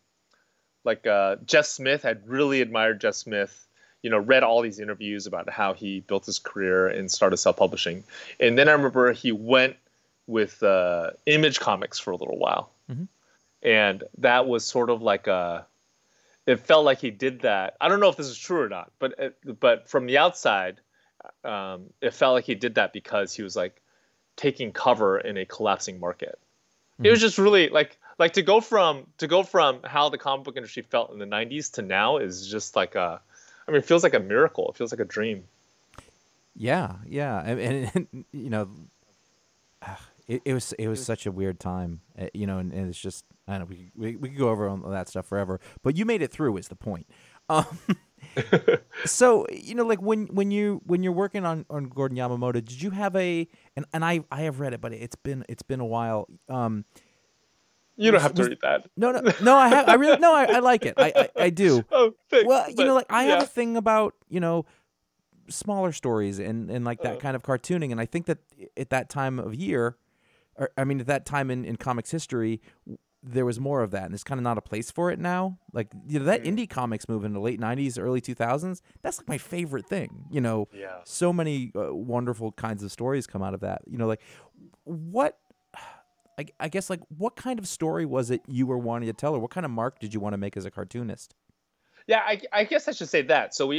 Jeff Smith. I'd really admired Jeff Smith. Read all these interviews about how he built his career and started self-publishing, and then I remember he went with Image Comics for a little while. And that was sort of like it felt like he did that. I don't know if this is true or not, but from the outside, it felt like he did that because he was like taking cover in a collapsing market. It was just really like to go from how the comic book industry felt in the 90s to now is just like it feels like a miracle. It feels like a dream. Yeah. And It was such a weird time, and it's just, I don't know, we could go over on that stuff forever, but you made it through is the point. So like when you're working on Gordon Yamamoto, did you have and I have read it, but it's been a while. You don't have to read that. No. I really no. I like it. I do. Oh, thanks. Well, But, like I have yeah. a thing about smaller stories and like that kind of cartooning, and I think that at that time of year, or I mean at that time in comics history, there was more of that, and there's kind of not a place for it now. Like that indie comics movement in the late '90s, early 2000s. That's like my favorite thing. Yeah. So many wonderful kinds of stories come out of that. Like what. I guess, like, what kind of story was it you were wanting to tell, or what kind of mark did you want to make as a cartoonist? Yeah, I guess I should say that. So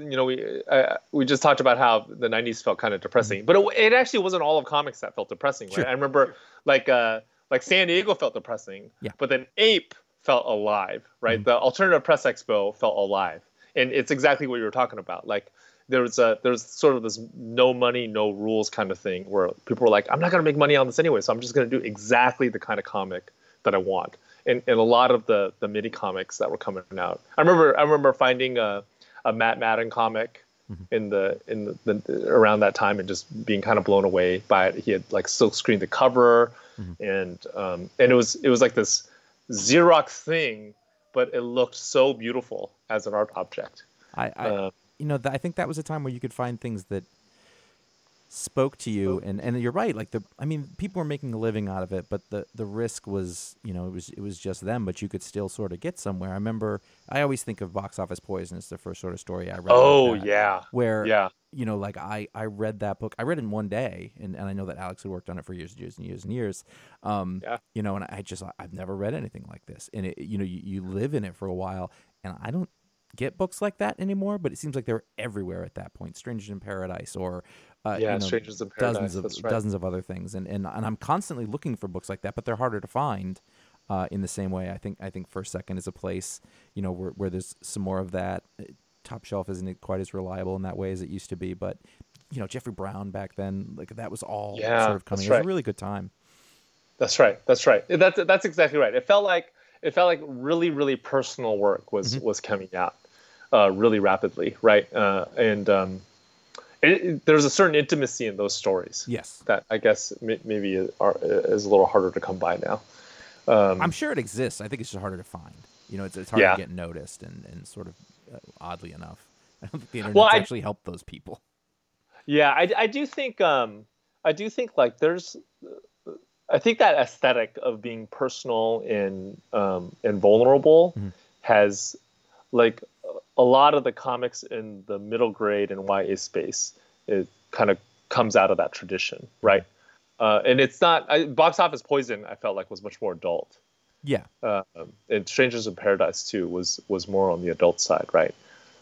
we just talked about how the '90s felt kind of depressing, but it actually wasn't all of comics that felt depressing. Right? Sure. I remember like San Diego felt depressing, Yeah. but then Ape felt alive. Right, Mhm. the Alternative Press Expo felt alive, and it's exactly what you were talking about. Like there was sort of this no money, no rules kind of thing where people were like, I'm not going to make money on this anyway, so I'm just going to do exactly the kind of comic that I want. And a lot of the mini comics that were coming out, I remember finding a Matt Madden comic in the around that time and just being kind of blown away by it. He had like silk screened the cover, and it was like this Xerox thing, but it looked so beautiful as an art object. I think that was a time where you could find things that spoke to you, and you're right. Like people were making a living out of it, but the risk was, it was just them, but you could still sort of get somewhere. I remember, I always think of Box Office Poison as the first sort of story I read. Oh, like that, yeah. where Yeah. like I read that book. I read it in one day, and I know that Alex had worked on it for years and years and years and years. Yeah. And I've never read anything like this, and it, you live in it for a while, and I don't get books like that anymore, but it seems like they're everywhere at that point. Strangers in Paradise, or Strangers in Paradise. That's right. dozens of other things, and I'm constantly looking for books like that, but they're harder to find. In the same way, I think First Second is a place, where there's some more of that. Top Shelf isn't quite as reliable in that way as it used to be, but Jeffrey Brown back then, like that was all sort of coming. It was a really good time. That's right. That's exactly right. It felt like really, really personal work was coming out really rapidly, right? There's a certain intimacy in those stories. Yes, that I guess maybe is a little harder to come by now. I'm sure it exists. I think it's just harder to find. It's hard to get noticed, and sort of oddly enough, I don't think the internet actually helped those people. Yeah, I do think like there's. I think that aesthetic of being personal and vulnerable has, like, a lot of the comics in the middle grade and YA space, it kind of comes out of that tradition, right? And it's not Box Office Poison. I felt like was much more adult. Yeah. And Strangers in Paradise too was more on the adult side, right?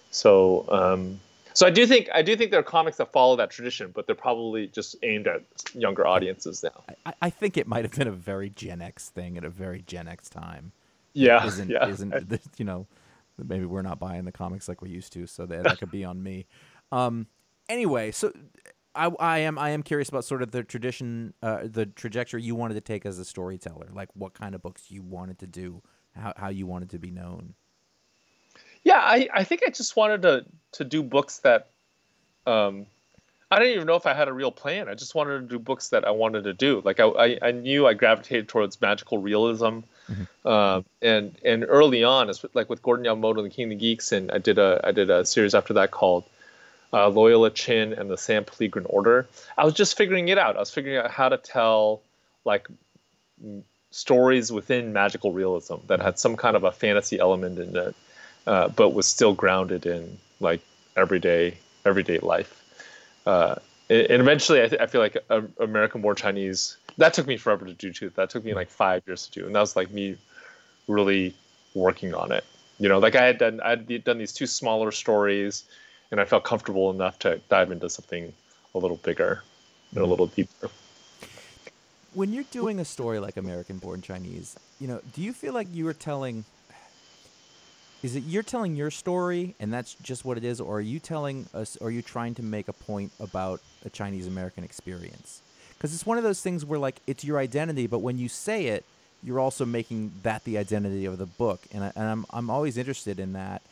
So so I do think there are comics that follow that tradition, but they're probably just aimed at younger audiences now. I think it might have been a very Gen X thing at a very Gen X time. Yeah. Isn't maybe we're not buying the comics like we used to, so that could be on me. Anyway, so I am curious about sort of the tradition, the trajectory you wanted to take as a storyteller, like what kind of books you wanted to do, how you wanted to be known. Yeah, I think I just wanted to do books that I didn't even know if I had a real plan. I just wanted to do books that I wanted to do. Like I knew I gravitated towards magical realism, and early on, like with Gordon Yamamoto and the King of the Geeks, and I did a series after that called Loyola Chin and the San Pellegrine Order. I was just figuring it out. I was figuring out how to tell like stories within magical realism that had some kind of a fantasy element in it, but was still grounded in like everyday life. And eventually, I feel like American Born Chinese, that took me forever to do too. That took me like 5 years to do, and that was like me really working on it. Like I had done these two smaller stories, and I felt comfortable enough to dive into something a little bigger and a little deeper. When you're doing a story like American Born Chinese, do you feel like you are telling? Is it you're telling your story and that's just what it is, or are you telling us? Or are you trying to make a point about a Chinese American experience? Because it's one of those things where like it's your identity, but when you say it, you're also making that the identity of the book, and I'm always interested in that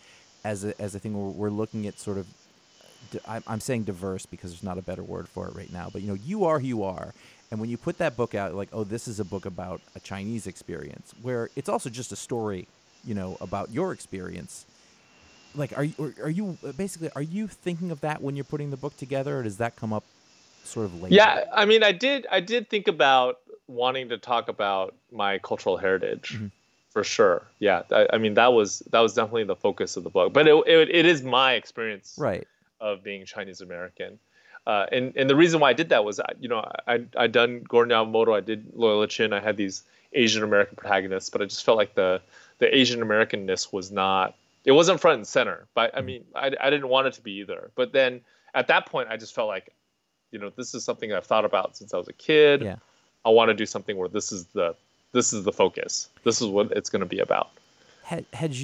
as a thing where we're looking at sort of, I'm saying diverse because there's not a better word for it right now, but you are who you are. And when you put that book out, like, oh, this is a book about a Chinese experience, where it's also just a story, about your experience. Like, are you thinking of that when you're putting the book together, or does that come up sort of later? Yeah, I mean, I did think about wanting to talk about my cultural heritage, for sure. Yeah, I mean, that was definitely the focus of the book. But it is my experience, Right, of being Chinese American. And the reason why I did that was, I'd done Gordon Yamamoto, I did Loyola Chin, I had these Asian American protagonists, but I just felt like the Asian Americanness it wasn't front and center. But I mean, I didn't want it to be either. But then at that point, I just felt like, this is something I've thought about since I was a kid. yeah. I want to do something where this is the focus. This is what it's going to be about. Had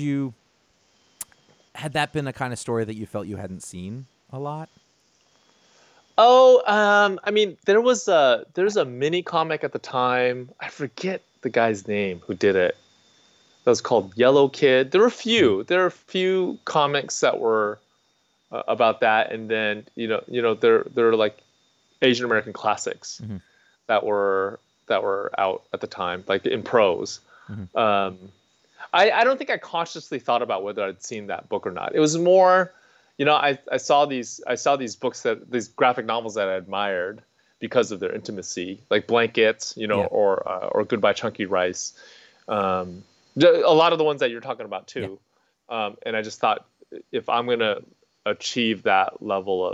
that been a kind of story that you felt you hadn't seen a lot? Oh, I mean, there's a mini comic at the time. I forget the guy's name who did it. That was called Yellow Kid. There were a few comics that were about that, and then they're like Asian American classics that were out at the time, like in prose. I don't think I consciously thought about whether I'd seen that book or not. It was more, I saw these books, these graphic novels that I admired because of their intimacy, like Blankets, or Goodbye Chunky Rice. A lot of the ones that you're talking about too. Yeah. And I just thought, if I'm going to achieve that level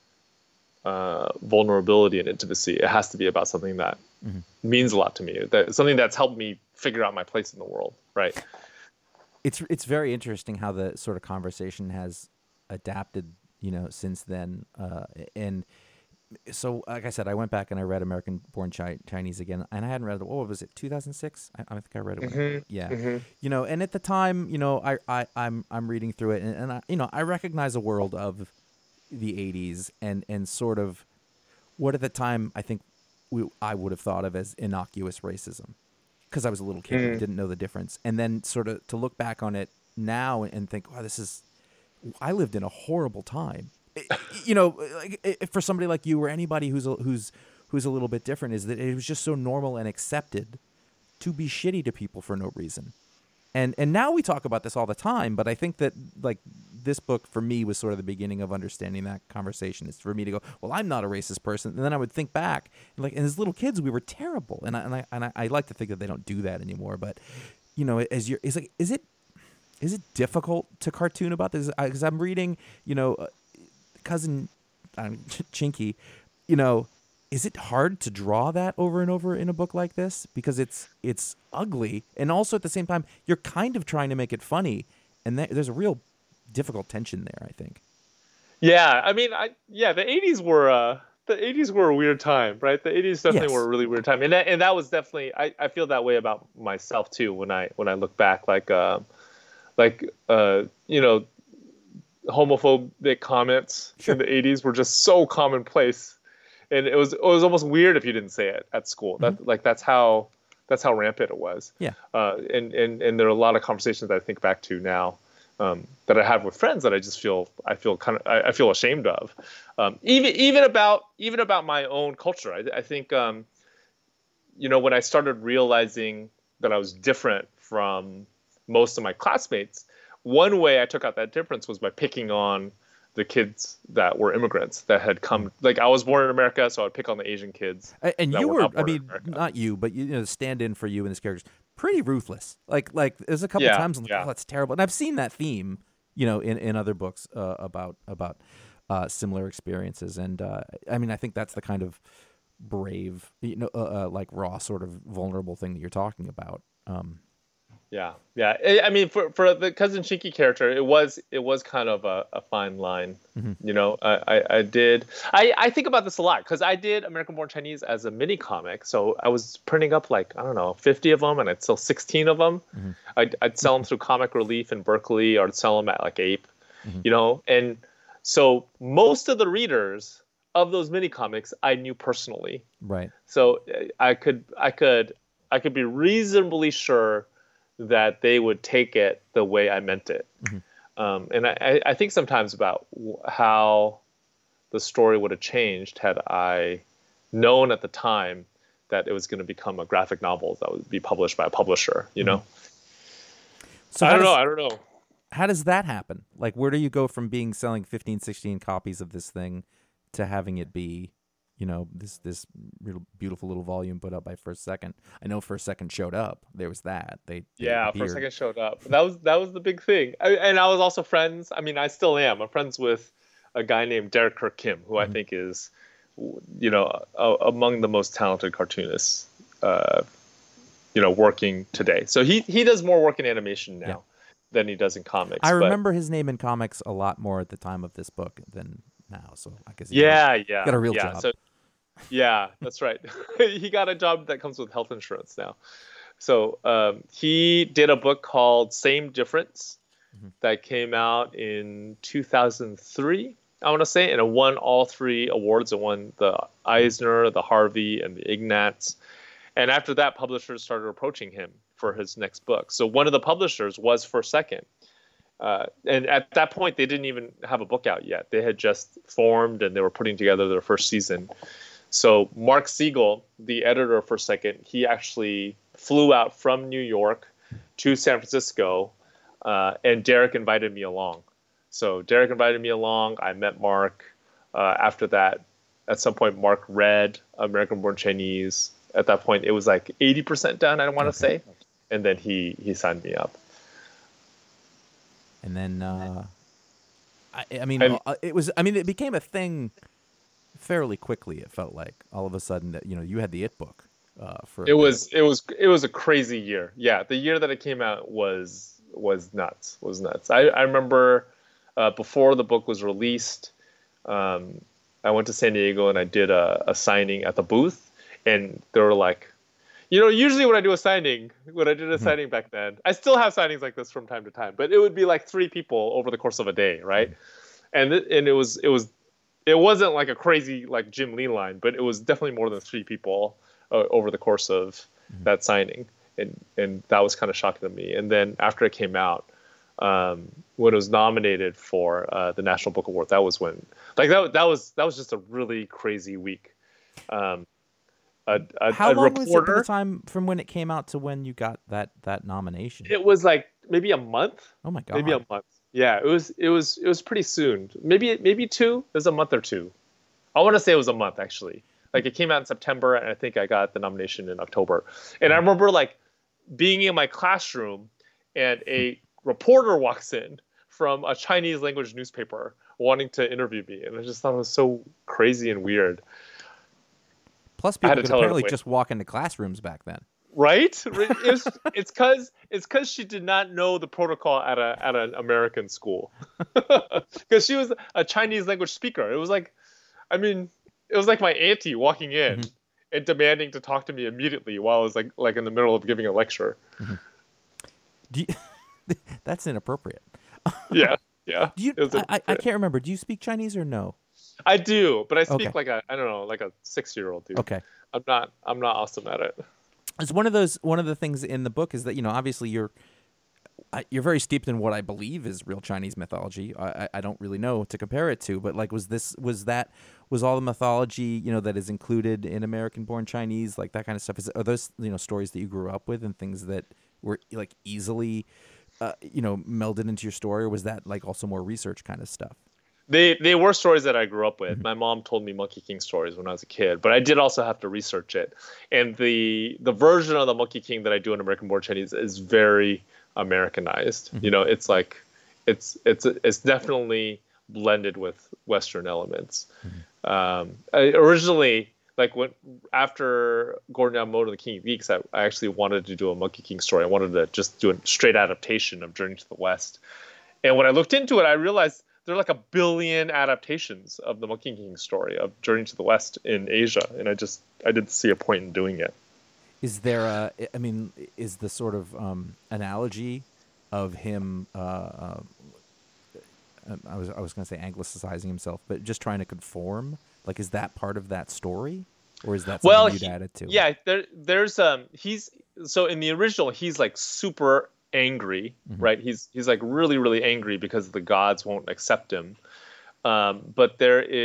of vulnerability and intimacy, it has to be about something that means a lot to me, something that's helped me figure out my place in the world. Right. It's very interesting how the sort of conversation has adapted, since then. And so, like I said, I went back and I read American Born Chinese again, and I hadn't read it. What was it? 2006? I think I read it. Yeah. And at the time, I'm reading through it, and I recognize a world of the 80s and sort of what at the time I think I would have thought of as innocuous racism, because I was a little kid and didn't know the difference. And then sort of to look back on it now and think, wow, I lived in a horrible time. For somebody like you or anybody who's a little bit different, is that it was just so normal and accepted to be shitty to people for no reason. And now we talk about this all the time, but I think that, like, this book for me was sort of the beginning of understanding that conversation. Is for me to go, well, I'm not a racist person, and then I would think back, and as little kids, we were terrible, and I like to think that they don't do that anymore. But is it difficult to cartoon about this? Because I'm reading, Cousin Chinky, is it hard to draw that over and over in a book like this? Because it's ugly, and also at the same time, you're kind of trying to make it funny, and there's a real difficult tension there, I think. Yeah, I mean, the 80s were a weird time, right? The 80s definitely were a really weird time, and that was definitely, I feel that way about myself too when I look back, homophobic comments in the 80s were just so commonplace, and it was almost weird if you didn't say it at school. That's how rampant it was. Yeah. And there are a lot of conversations that I think back to now, that I have with friends that I feel ashamed of, even about my own culture. I think when I started realizing that I was different from most of my classmates, one way I took out that difference was by picking on the kids that were immigrants that had come. Like, I was born in America, so I'd pick on the Asian kids. And you were, not you, but stand in for you in this character, pretty ruthless. Like there's a couple times I'm like, oh, that's terrible. And I've seen that theme, in other books about similar experiences. And I think that's the kind of brave, like raw, sort of vulnerable thing that you're talking about. Yeah. I mean, for the Cousin Chinky character, it was kind of a fine line. I think about this a lot because I did American Born Chinese as a mini comic. So I was printing up 50 of them, and I'd sell 16 of them. I'd sell them through Comic Relief in Berkeley, or I'd sell them at Ape, And so most of the readers of those mini comics I knew personally. Right. So I could be reasonably sure that they would take it the way I meant it. And I think sometimes about how the story would have changed had I known at the time that it was going to become a graphic novel that would be published by a publisher, you know? So I how don't know. How does that happen? Like, where do you go from selling 15, 16 copies of this thing to having it be, this real beautiful little volume put up by First Second? I know First Second showed up. There was that. They Yeah, appeared. First Second showed up. That was the big thing. And I was also friends. I mean, I still am. I'm friends with a guy named Derek Kirk Kim, who I think is, among the most talented cartoonists, working today. So he does more work in animation now than he does in comics. I remember his name in comics a lot more at the time of this book than now. So I guess got a real job. So, yeah, that's right. He got a job that comes with health insurance now. So he did a book called Same Difference that came out in 2003, I want to say, and it won all 3 awards. It won the Eisner, the Harvey, and the Ignatz. And after that, publishers started approaching him for his next book. So one of the publishers was First Second. And at that point, they didn't even have a book out yet. They had just formed and they were putting together their first season. So Mark Siegel, the editor of First Second, he actually flew out from New York to San Francisco, and Derek invited me along. So Derek invited me along. I met Mark. After that, at some point, Mark read American Born Chinese. At that point, it was like 80% done, I want to say. And then he signed me up. And then, it became a thing fairly quickly. It felt like all of a sudden that, you had the It book. It was a crazy year. Yeah. The year that it came out was nuts. I remember, before the book was released, I went to San Diego and I did a signing at the booth. And they were like, usually when I did a signing back then, I still have signings like this from time to time, but it would be like 3 people over the course of a day, right? And it wasn't like a crazy like Jim Lee line, but it was definitely more than 3 people over the course of that signing, and that was kind of shocking to me. And then after it came out, when it was nominated for the National Book Award, that was when that was just a really crazy week. How long was it the time from when it came out to when you got that nomination? It was like maybe a month. Oh my god! Maybe a month. Yeah, it was pretty soon. Maybe 2. It was a month or 2. I want to say it was a month actually. Like it came out in September, and I think I got the nomination in October. And I remember like being in my classroom, and a reporter walks in from a Chinese language newspaper wanting to interview me, and I just thought it was so crazy and weird. Plus, people could apparently just walk into classrooms back then, right? It's because she did not know the protocol at an American school, because she was a Chinese language speaker. It was like my auntie walking in and demanding to talk to me immediately while I was like in the middle of giving a lecture. That's inappropriate. Yeah. I can't remember. Do you speak Chinese or no? I do, but I speak like a 6-year-old dude. Okay. I'm not awesome at it. It's one of the things in the book is that, obviously you're very steeped in what I believe is real Chinese mythology. I don't really know to compare it to, but like was all the mythology, that is included in American Born Chinese, like that kind of stuff? Are those, stories that you grew up with and things that were like easily melded into your story, or was that like also more research kind of stuff? They were stories that I grew up with. My mom told me Monkey King stories when I was a kid, but I did also have to research it. And the version of the Monkey King that I do in American Born Chinese is very Americanized. It's like it's definitely blended with Western elements. Originally, like after Gordon Yamamoto and the King of Geeks, I actually wanted to do a Monkey King story. I wanted to just do a straight adaptation of Journey to the West. And when I looked into it, I realized there are like 1 billion adaptations of the Monkey King story of Journey to the West in Asia, and I didn't see a point in doing it. Is there is the sort of analogy of him? I was going to say anglicizing himself, but just trying to conform. Like, is that part of that story, or is that something you'd added to? Yeah, there's he's so in the original he's like super angry, right? He's like really, really angry because the gods won't accept him. But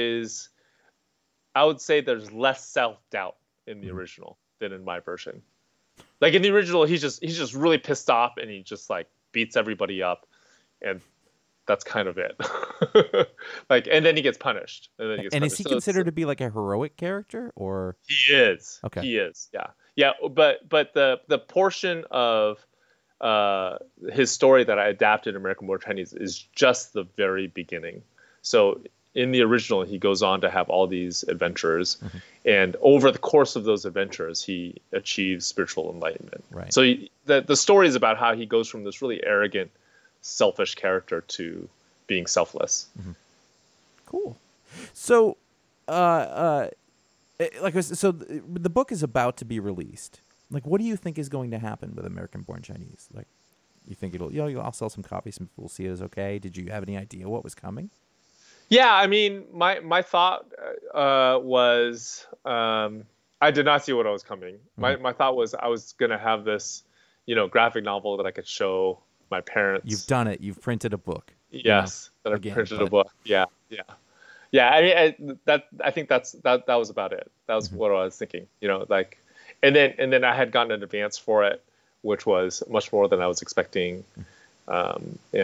I would say there's less self-doubt in the original than in my version. Like in the original, he's just really pissed off and he just like beats everybody up, and that's kind of it. Like, and then he gets punished. And is he considered to be like a heroic character, or he is? Okay. He is. Yeah. Yeah. But the portion of his story that I adapted in American Born Chinese is just the very beginning. So in the original, he goes on to have all these adventures, and over the course of those adventures, he achieves spiritual enlightenment. Right. So the story is about how he goes from this really arrogant, selfish character to being selfless. Cool. So, like I was, so the book is about to be released. Like, what do you think is going to happen with American Born Chinese? Like, you think I'll sell some copies, some people will see it as okay. Did you have any idea what was coming? Yeah, I mean, my thought was I did not see what was coming. My thought was I was gonna have this, graphic novel that I could show my parents. You've done it. You've printed a book. Yes, that I printed a book. Yeah. I mean, I think that was about it. That was what I was thinking. And then I had gotten an advance for it, which was much more than I was expecting. I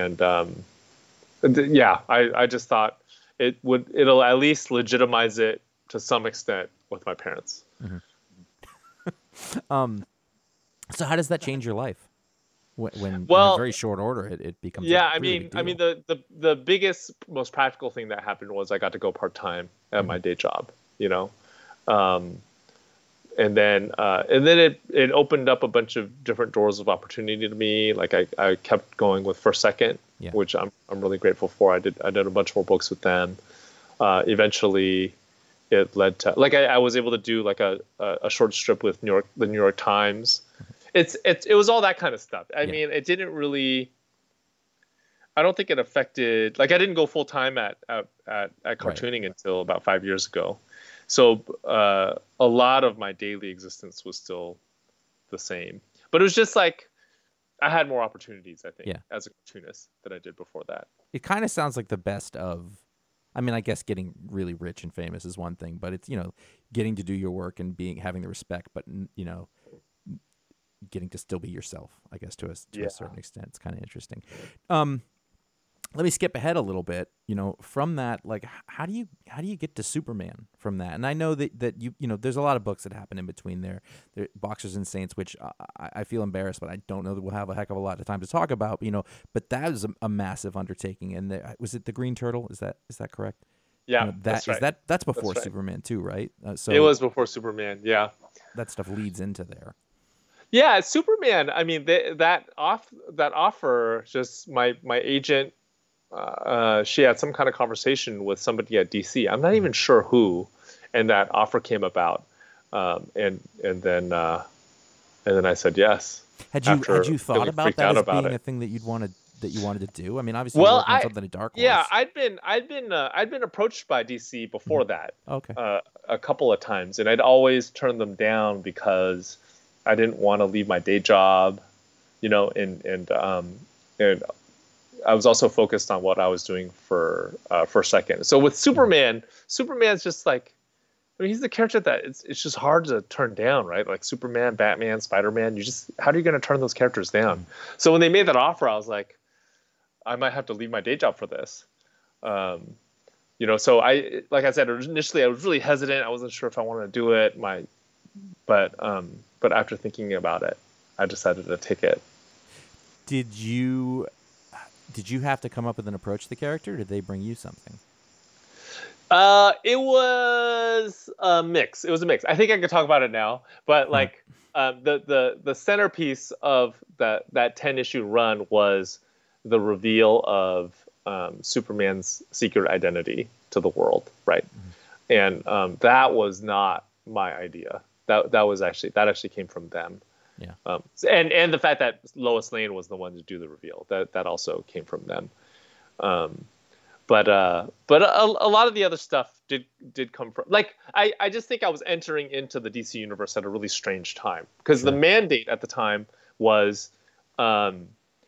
just thought it'll at least legitimize it to some extent with my parents. So how does that change your life? When in a very short order it becomes I mean the biggest, most practical thing that happened was I got to go part-time at my day job, and then it opened up a bunch of different doors of opportunity to me. Like I kept going with First Second, which I'm really grateful for. I did a bunch more books with them. Eventually it led to I was able to do like a short strip with the New York Times. It was all that kind of stuff. I mean, it didn't really. I don't think it affected. Like, I didn't go full time at cartooning until about 5 years ago, so a lot of my daily existence was still the same. But it was just like I had more opportunities, I think, as a cartoonist than I did before that. It kind of sounds like the best of. I mean, I guess getting really rich and famous is one thing, but it's getting to do your work and having the respect, but getting to still be yourself, I guess, to a certain extent. It's kind of interesting. Let me skip ahead a little bit. From that, like, how do you get to Superman from that? And I know that you there's a lot of books that happen in between there. Boxers and Saints, which I feel embarrassed, but I don't know that we'll have a heck of a lot of time to talk about. But that is a massive undertaking. And was it the Green Turtle? Is that correct? Yeah, that's right. That's before Superman too, right? So it was before Superman. Yeah, that stuff leads into there. Yeah, Superman. I mean, that offer. Just my agent. She had some kind of conversation with somebody at DC. I'm not even sure who, and that offer came about. And then I said yes. Had you thought about that as being a thing that you wanted to do? I mean, obviously, you worked on something at Dark Horse. Yeah, I'd been approached by DC before that. Okay. A couple of times, and I'd always turned them down because I didn't want to leave my day job, and I was also focused on what I was doing for a second. So with Superman's just like, I mean, he's the character that it's just hard to turn down, right? Like Superman, Batman, Spider-Man. How are you going to turn those characters down? So when they made that offer, I was like, I might have to leave my day job for this. So like I said, initially I was really hesitant. I wasn't sure if I wanted to do it. But after thinking about it, I decided to take it. Did you have to come up with an approach to the character, or did they bring you something? It was a mix. I think I could talk about it now, but the centerpiece of that 10-issue run was the reveal of Superman's secret identity to the world, right? Mm-hmm. And that was not my idea. That actually came from them. Yeah. And the fact that Lois Lane was the one to do the reveal, that also came from them. But a lot of the other stuff did come from, like, I just think I was entering into the DC universe at a really strange time, because the mandate at the time was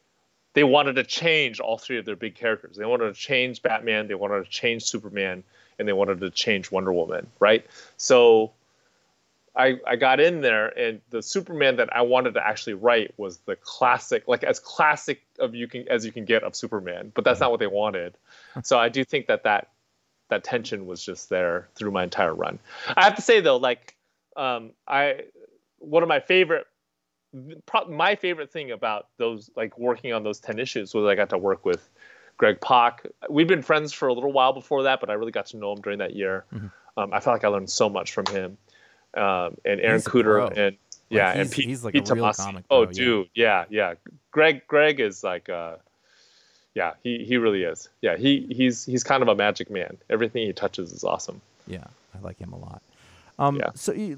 they wanted to change all three of their big characters. They wanted to change Batman, they wanted to change Superman, and they wanted to change Wonder Woman, right? So I got in there, and the Superman that I wanted to actually write was the classic, like as classic as you can get of Superman, but that's not what they wanted. So I do think that tension was just there through my entire run. I have to say though, like one of my favorite thing about those, like working on those 10 issues, was I got to work with Greg Pak. We've been friends for a little while before that, but I really got to know him during that year. I felt like I learned so much from him. And Aaron Kuder and and Pete, he's like Pete a real Tomasi. comic bro, Oh, dude, yeah. Greg is like, he really is. Yeah, he's kind of a magic man. Everything he touches is awesome. Yeah, I like him a lot. Yeah.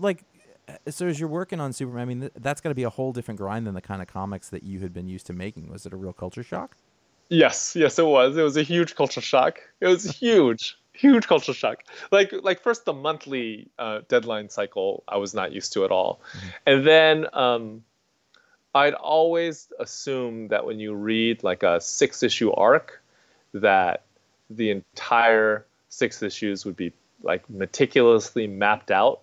So as you're working on Superman, I mean, that's got to be a whole different grind than the kind of comics that you had been used to making. Was it a real culture shock? Yes, it was. It was a huge culture shock. It was huge culture shock. Like first the monthly deadline cycle, I was not used to at all, and then I'd always assumed that when you read like a 6-issue arc, that the entire 6 issues would be like meticulously mapped out.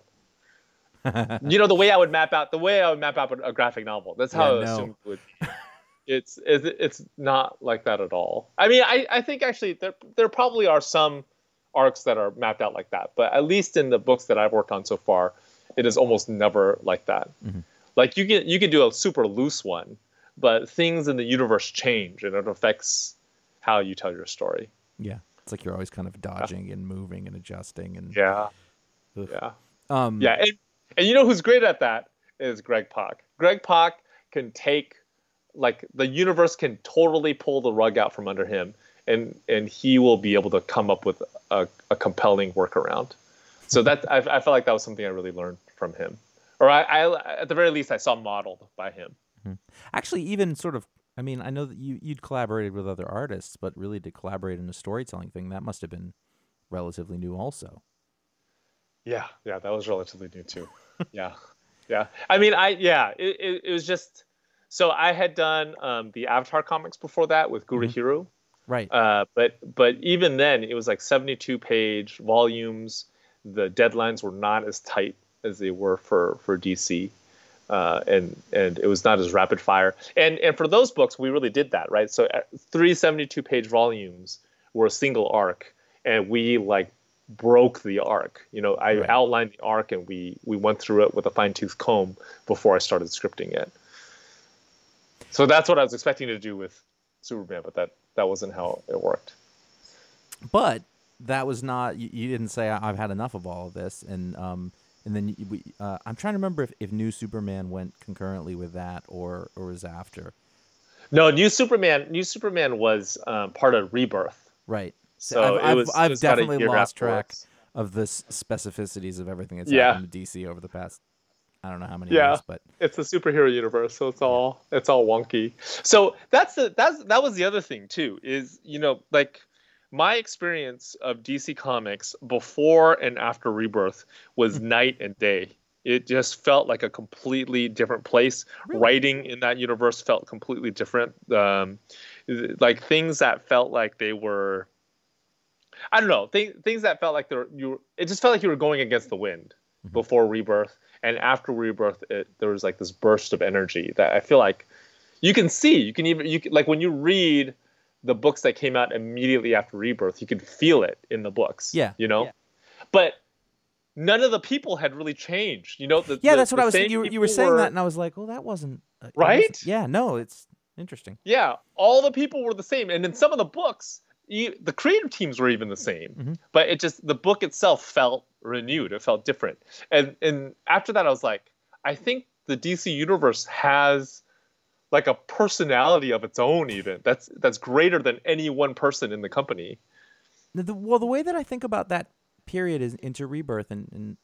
The way I would map out a graphic novel. That's how I assumed it would be. It's not like that at all. I mean, I think actually there probably are some arcs that are mapped out like that, but at least in the books that I've worked on so far, it is almost never like that. Like you can do a super loose one, but things in the universe change and it affects how you tell your story. Yeah, it's like you're always kind of dodging and moving and adjusting and And you know who's great at that is Greg Pak. Greg Pak can take, like, the universe can totally pull the rug out from under him, and he will be able to come up with a compelling workaround. So that I felt like that was something I really learned from him, or I at the very least I saw modeled by him. Actually, even sort of, I mean, I know that you'd collaborated with other artists, but really to collaborate in a storytelling thing, that must have been relatively new also. Yeah, that was relatively new too. Yeah. I mean, it was just, so I had done the Avatar comics before that with Guru Hiro. Right. But even then, it was like 72-page volumes. The deadlines were not as tight as they were for DC, and it was not as rapid fire. And for those books, we really did that, right? So 3 72-page volumes were a single arc, and we like broke the arc. I outlined the arc, and we went through it with a fine-tooth comb before I started scripting it. So that's what I was expecting to do with Superman, but that wasn't how it worked. But that was not. You didn't say I've had enough of all of this, and then I'm trying to remember if New Superman went concurrently with that or was after. No, New Superman was part of Rebirth. Right. So I've definitely lost track of the specificities of everything that's happened to DC over the past, I don't know how many years, but it's a superhero universe, so it's all wonky. So that was the other thing too, is like my experience of DC Comics before and after Rebirth was night and day. It just felt like a completely different place. Really? Writing in that universe felt completely different. Like things that felt like they were, I don't know, things that felt like it just felt like you were going against the wind before Rebirth. And after Rebirth, there was like this burst of energy that I feel like you can see. You can like when you read the books that came out immediately after Rebirth, you could feel it in the books. Yeah. Yeah. But none of the people had really changed. That's what I was thinking. You were saying that, and I was like, well, that wasn't right. No, it's interesting. Yeah, all the people were the same, and in some of the books, the creative teams were even the same. But the book itself felt renewed. It felt different. And after that, I was like, I think the DC universe has like a personality of its own, even that's greater than any one person in the company. The way that I think about that period is into Rebirth, and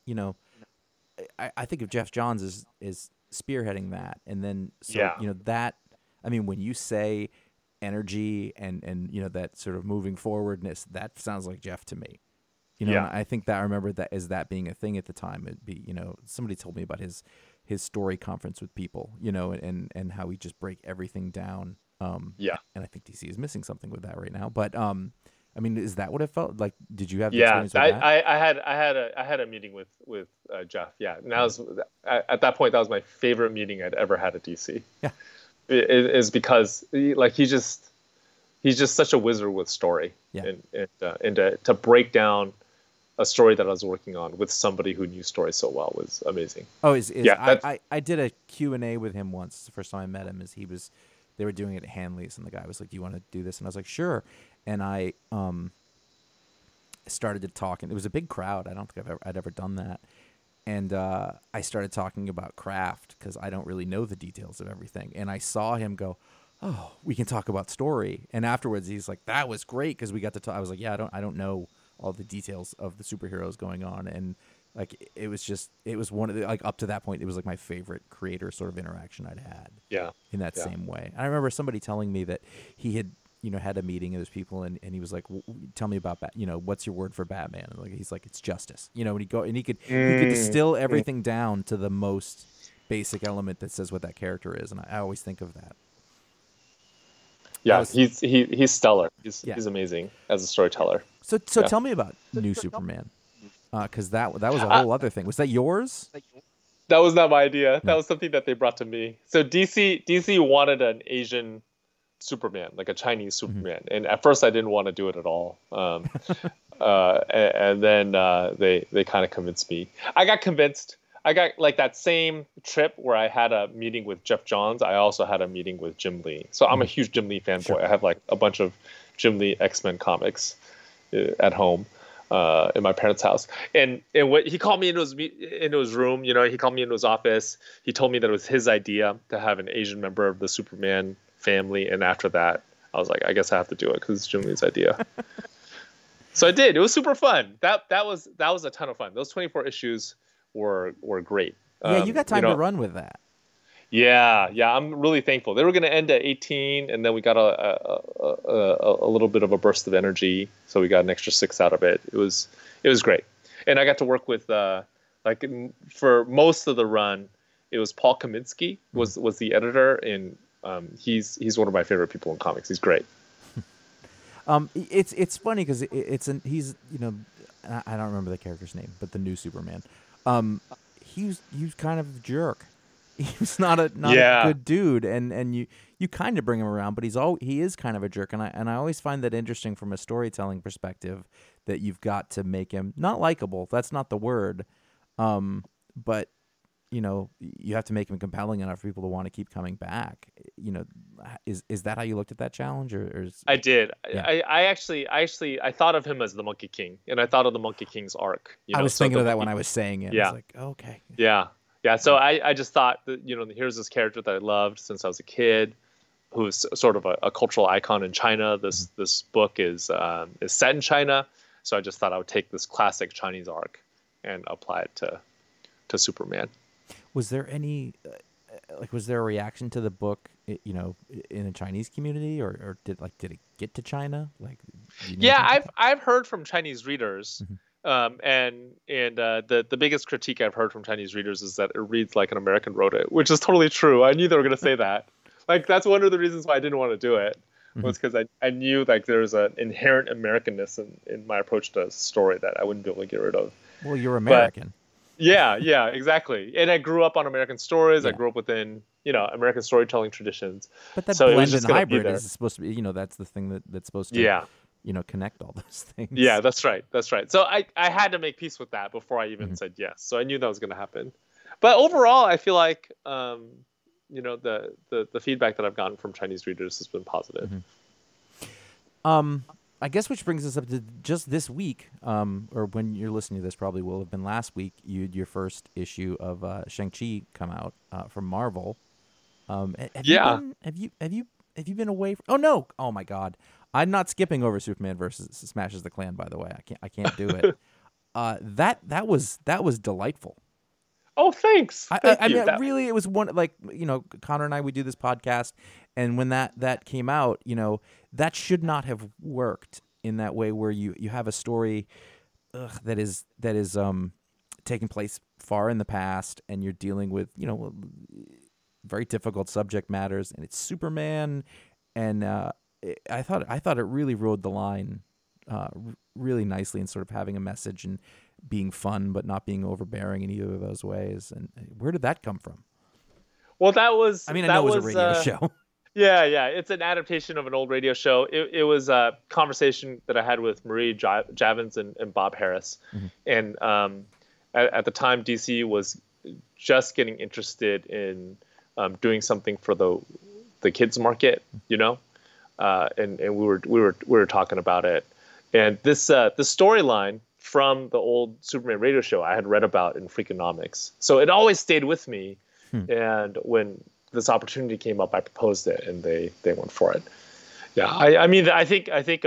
I think of Jeff Johns as spearheading that, and then that, I mean, when you say energy and that sort of moving forwardness, that sounds like Jeff to me. And I think that I remember that as that being a thing at the time. It'd be, somebody told me about his story conference with people, and how he just break everything down Yeah. And I think DC is missing something with that right now. But I mean, is that what it felt like? Did you have the Yeah, experience with that? I had a meeting with Jeff. Yeah, and that was at that point that was my favorite meeting I'd ever had at DC. Yeah. It is because he's just such a wizard with story. Yeah. And to break down a story that I was working on with somebody who knew story so well was amazing. Oh, Yeah, I did a Q&A with him once. It's the first time I met him. They were doing it at Hanley's, and the guy was like, "Do you want to do this?" And I was like, "Sure." And I started to talk, and it was a big crowd. I don't think I'd ever done that. And I started talking about craft because I don't really know the details of everything. And I saw him go, "Oh, we can talk about story." And afterwards, he's like, "That was great because we got to talk." I was like, "Yeah, I don't know all the details of the superheroes going on." And like it was one of the, like, up to that point, it was like my favorite creator sort of interaction I'd had. Yeah. In that same way. And I remember somebody telling me that he had, had a meeting of those people, and he was like, "Tell me about what's your word for Batman?" And like he's like, "It's justice." And he could distill everything down to the most basic element that says what that character is, and I always think of that. Yeah, he's stellar. He's amazing as a storyteller. So tell me about New Superman, because that was a whole other thing. Was that yours? That was not my idea. That was something that they brought to me. So DC wanted an Asian Superman, like a Chinese Superman, and at first I didn't want to do it at all. And then they kind of convinced me. I got convinced. I got like that same trip where I had a meeting with Jeff Johns. I also had a meeting with Jim Lee. So I'm a huge Jim Lee fanboy. Sure. I have like a bunch of Jim Lee X-Men comics at home. In my parents' house, and what he called me into his room. He called me into his office. He told me that it was his idea to have an Asian member of the Superman family, and after that, I was like, I guess I have to do it because it's Jim Lee's idea. So I did. It was super fun. That was a ton of fun. Those 24 issues were great. Yeah, you got time to run with that. Yeah, I'm really thankful. They were going to end at 18, and then we got a little bit of a burst of energy, so we got an extra 6 out of it. It was great, and I got to work with for most of the run, it was Paul Kaminsky was the editor, and he's one of my favorite people in comics. He's great. It's funny because he's I don't remember the character's name, but the new Superman. He was kind of a jerk. He's not a good dude, and you kind of bring him around, but he is kind of a jerk, and I always find that interesting from a storytelling perspective, that you've got to make him not likable. That's not the word, but you have to make him compelling enough for people to want to keep coming back. Is that how you looked at that challenge, or I did. Yeah. I actually thought of him as the Monkey King, and I thought of the Monkey King's arc. I was thinking of that when I was saying it. Yeah. I was like, okay. Yeah, so I just thought that, here's this character that I loved since I was a kid, who's sort of a cultural icon in China. This book is set in China, so I just thought I would take this classic Chinese arc and apply it to Superman. Was there any was there a reaction to the book, in the Chinese community, or did it get to China? I've heard from Chinese readers. Mm-hmm. And the biggest critique I've heard from Chinese readers is that it reads like an American wrote it, which is totally true. I knew they were going to say that. Like, that's one of the reasons why I didn't want to do it, was because I knew like there's an inherent Americanness in my approach to a story that I wouldn't be able to get rid of. Well, you're American. But, yeah, exactly. And I grew up on American stories. Yeah. I grew up within, American storytelling traditions. But that so blend and hybrid is supposed to be, that's the thing that's supposed to connect all those things. Yeah, that's right. So I had to make peace with that before I even said yes. So I knew that was going to happen. But overall, I feel like, the feedback that I've gotten from Chinese readers has been positive. I guess which brings us up to just this week, or when you're listening to this, probably will have been last week. Your first issue of Shang-Chi come out from Marvel. Have you been away from? Oh no! Oh my God! I'm not skipping over Superman versus Smashes the Klan. By the way, I can't do it. That was delightful. Oh, thanks. I mean, really, it was one, Connor and I, we do this podcast, and when that came out, that should not have worked in that way, where you have a story that is taking place far in the past, and you're dealing with very difficult subject matters, and it's Superman, and I thought it really rode the line really nicely in sort of having a message and being fun but not being overbearing in either of those ways. And where did that come from? Well, that was. I mean, I that know it was a was, radio show. Yeah, yeah. It's an adaptation of an old radio show. It was a conversation that I had with Marie Javins and Bob Harris. And at the time, DC was just getting interested in doing something for the kids market, you know, and we were talking about it. And this the storyline from the old Superman radio show I had read about in Freakonomics, so it always stayed with me. And when this opportunity came up, I proposed it, and they went for it. Yeah, I mean, I think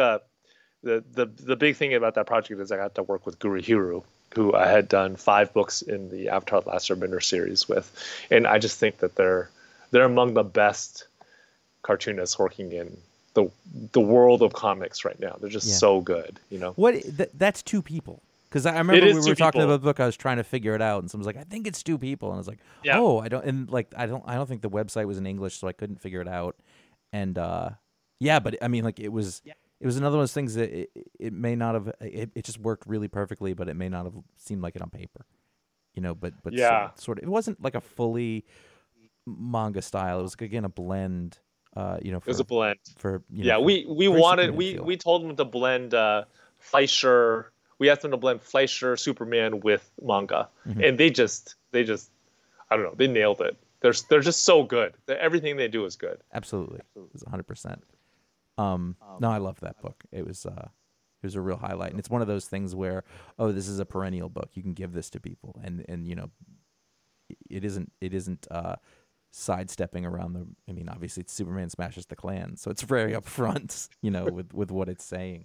the big thing about that project is I got to work with Gurihiru, who I had done 5 books in the Avatar: The Last Airbender series with, and I just think that they're among the best cartoonists working in the world of comics right now. They're just so good, you know. That's 2 people. Because I remember we were talking people. about the book, I was trying to figure it out, and someone's like, "I think it's 2 people," and I was like, Yeah. "Oh, I don't think the website was in English, so I couldn't figure it out." And yeah, but I mean, like it was another one of those things that it may not have it just worked really perfectly, but it may not have seemed like it on paper, you know. But Yeah. sort of, it wasn't like a fully manga style. It was again a blend. You know, It was a blend. for you Yeah, know, we very wanted Superman feel. we told them to blend Fleischer. We asked them to blend Fleischer Superman with manga, and they just I don't know, they nailed it. They're just so good. Everything they do is good. Absolutely, it was 100%. No, I loved that book. It was a real highlight, and it's one of those things where, oh, this is a perennial book. You can give this to people, and you know, it isn't sidestepping around the. I mean, obviously, it's Superman smashes the Klan, so it's very upfront, you know, with what it's saying.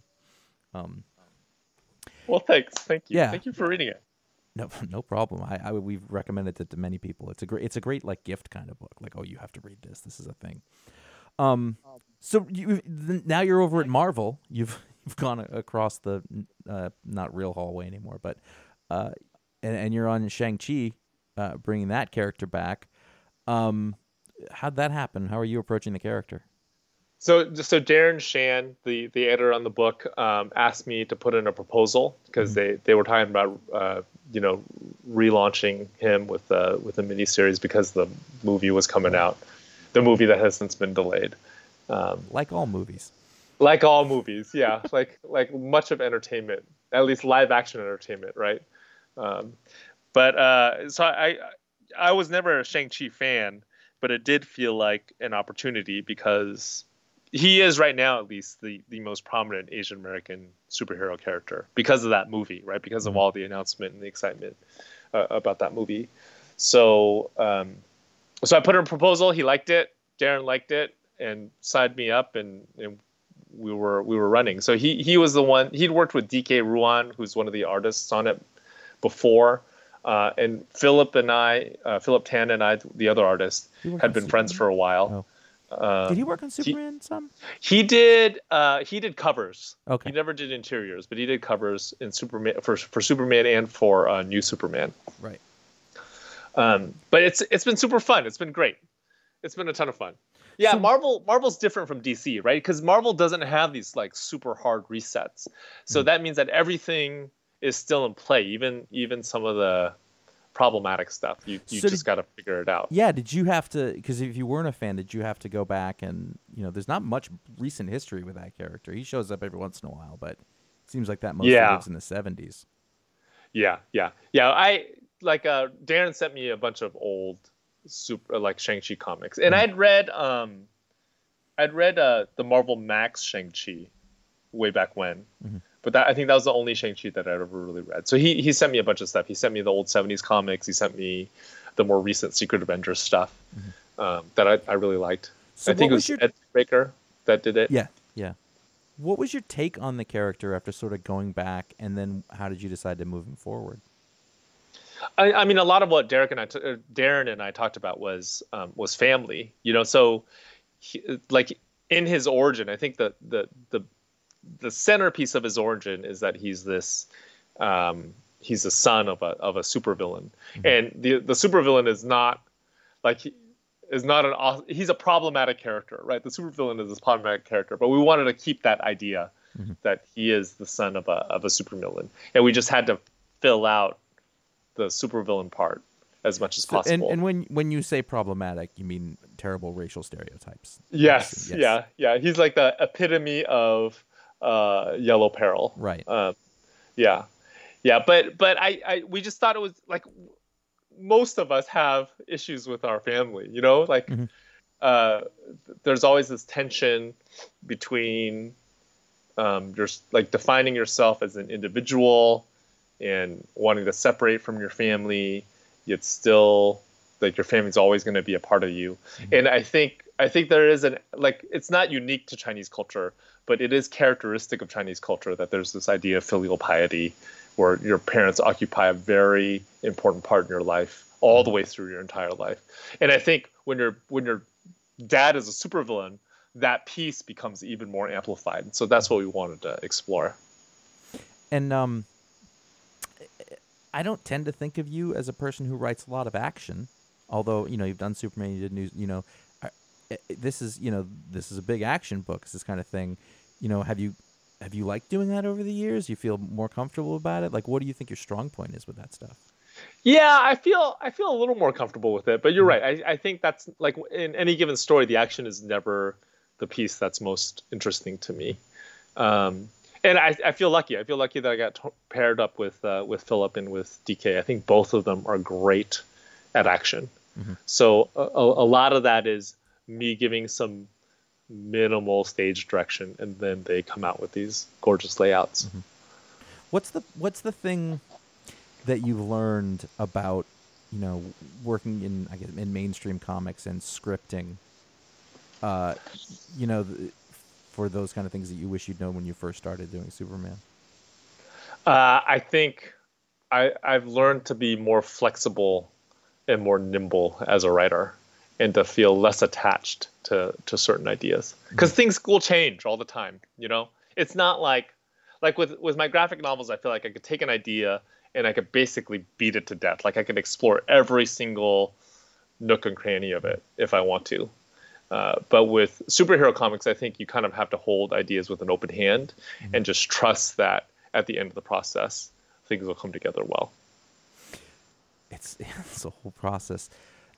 Well, thanks. Thank you. Yeah. Thank you for reading it. No problem. We've recommended it to many people. It's a great like gift kind of book. Like, oh, you have to read this. This is a thing. So now you're over at Marvel. You've gone across the not real hallway anymore, but and you're on Shang-Chi, bringing that character back. How'd that happen? How are you approaching the character? So Darren Shan, the editor on the book, asked me to put in a proposal because they were talking about relaunching him with a miniseries because the movie was coming out, the movie that has since been delayed. Like all movies. Like all movies, yeah. like much of entertainment, at least live action entertainment, right? So I was never a Shang-Chi fan, but it did feel like an opportunity because he is right now at least the most prominent Asian American superhero character because of that movie, right? Because of all the announcement and the excitement about that movie. So I put in a proposal. He liked it. Darren liked it and signed me up, and we were running. So he was the one. He'd worked with DK Ruan, who's one of the artists on it before. And Philip Tan and I, the other artist, had been friends for a while. Did he work on Superman some? He did covers. Okay. He never did interiors, but he did covers in Superman for Superman and for New Superman. Right. But it's been super fun. It's been great. It's been a ton of fun. Yeah, Marvel's different from DC, right? Because Marvel doesn't have these like super hard resets. So that means that everything is still in play, even some of the problematic stuff. You just got to figure it out. Yeah, did you have to, because if you weren't a fan, did you have to go back and, you know, there's not much recent history with that character. He shows up every once in a while, but it seems like that mostly lives in the 70s. Yeah. I like Darren sent me a bunch of old super like Shang-Chi comics, and I'd read the Marvel Max Shang-Chi way back when. But I think that was the only Shang-Chi that I'd ever really read. So he sent me a bunch of stuff. He sent me the old 70s comics. He sent me the more recent Secret Avengers stuff that I really liked. So I think it was Ed Baker that did it. Yeah. What was your take on the character after sort of going back, and then how did you decide to move him forward? I mean, a lot of what Darren and I talked about was family. You know, so like in his origin, I think the centerpiece of his origin is that he's this he's the son of a supervillain, and the supervillain is not like he's a problematic character, right? The supervillain is this problematic character, but we wanted to keep that idea that he is the son of a supervillain, and we just had to fill out the supervillain part as much as possible. And when you say problematic, you mean terrible racial stereotypes. Yes. Yeah. He's like the epitome of yellow peril. Right. Yeah. But we just thought it was like, most of us have issues with our family, like there's always this tension between like defining yourself as an individual and wanting to separate from your family, yet still like your family's always going to be a part of you. And I think there is it's not unique to Chinese culture, but it is characteristic of Chinese culture that there's this idea of filial piety, where your parents occupy a very important part in your life all the way through your entire life. And I think when your dad is a supervillain, that piece becomes even more amplified. And so that's what we wanted to explore. And I don't tend to think of you as a person who writes a lot of action, although you've done Superman, you did news. This is a big action book, this kind of thing. Have you liked doing that over the years? You feel more comfortable about it? Like, what do you think your strong point is with that stuff? Yeah, I feel a little more comfortable with it, but you're right. I think that's like in any given story, the action is never the piece that's most interesting to me. And I feel lucky. I feel lucky that I got paired up with Philip and with DK. I think both of them are great at action. So a lot of that is me giving some minimal stage direction, and then they come out with these gorgeous layouts. What's the thing that you've learned about working in mainstream comics and scripting? For those kind of things that you wish you'd known when you first started doing Superman. I think I've learned to be more flexible and more nimble as a writer, and to feel less attached to certain ideas, because things will change all the time. It's not like with my graphic novels, I feel like I could take an idea and I could basically beat it to death. Like I could explore every single nook and cranny of it if I want to. But with superhero comics, I think you kind of have to hold ideas with an open hand and just trust that at the end of the process, things will come together well. It's a whole process.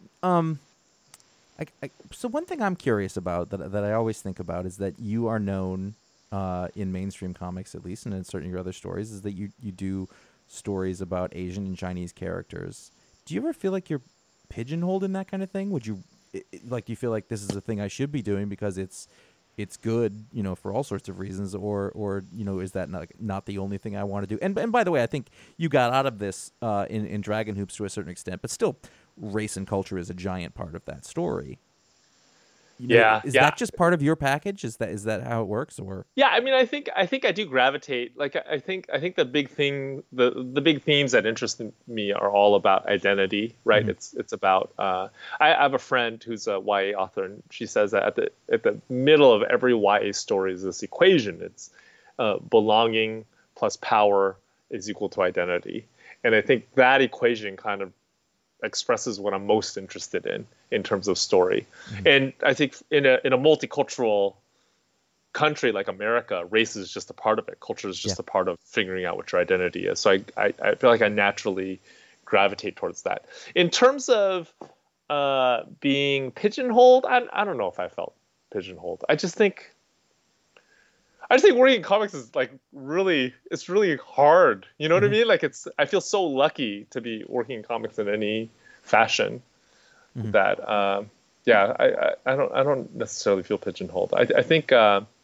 So one thing I'm curious about that I always think about is that you are known in mainstream comics, at least, and in certain of your other stories, is that you do stories about Asian and Chinese characters. Do you ever feel like you're pigeonholed in that kind of thing? Would you do you feel like this is a thing I should be doing because it's good, for all sorts of reasons, or is that not the only thing I want to do? And by the way, I think you got out of this in Dragon Hoops to a certain extent, but still, race and culture is a giant part of that story. Is that just part of your package? Is that how it works? Or I mean, I think I do gravitate. Like I think the big thing, the big themes that interest me are all about identity, right? It's about. I have a friend who's a YA author, and she says that at the middle of every YA story is this equation. It's belonging plus power is equal to identity, and I think that equation kind of expresses what I'm most interested in terms of story. And I think in a multicultural country like America, race is just a part of it. Culture is just a part of figuring out what your identity is. So I feel like I naturally gravitate towards that. In terms of being pigeonholed, I don't know if I felt pigeonholed. I just think working in comics is it's really hard. You know what I mean? Like I feel so lucky to be working in comics in any fashion that I don't necessarily feel pigeonholed. I think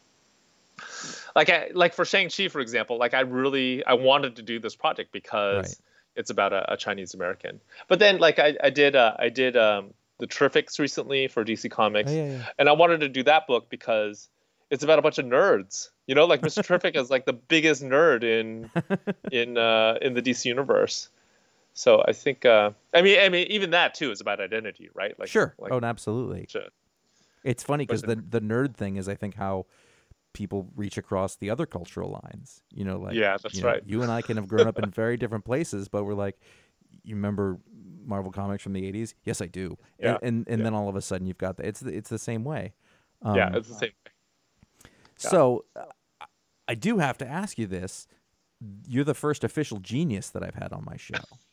like for Shang-Chi, for example, like I wanted to do this project because it's about a Chinese American. But then like I did the Terrifics recently for DC Comics, and I wanted to do that book because it's about a bunch of nerds. Like Mr. Terrific is like the biggest nerd in the DC universe. So I think I mean even that too is about identity, right? Like sure. Absolutely. It's funny because the nerd thing is I think how people reach across the other cultural lines. That's right. You and I can have grown up in very different places, but we're like, you remember Marvel comics from the 80s? Yes, I do. Yeah. And then all of a sudden you've got that. It's the same way. Yeah, it's the same thing. So I do have to ask you this. You're the first official genius that I've had on my show.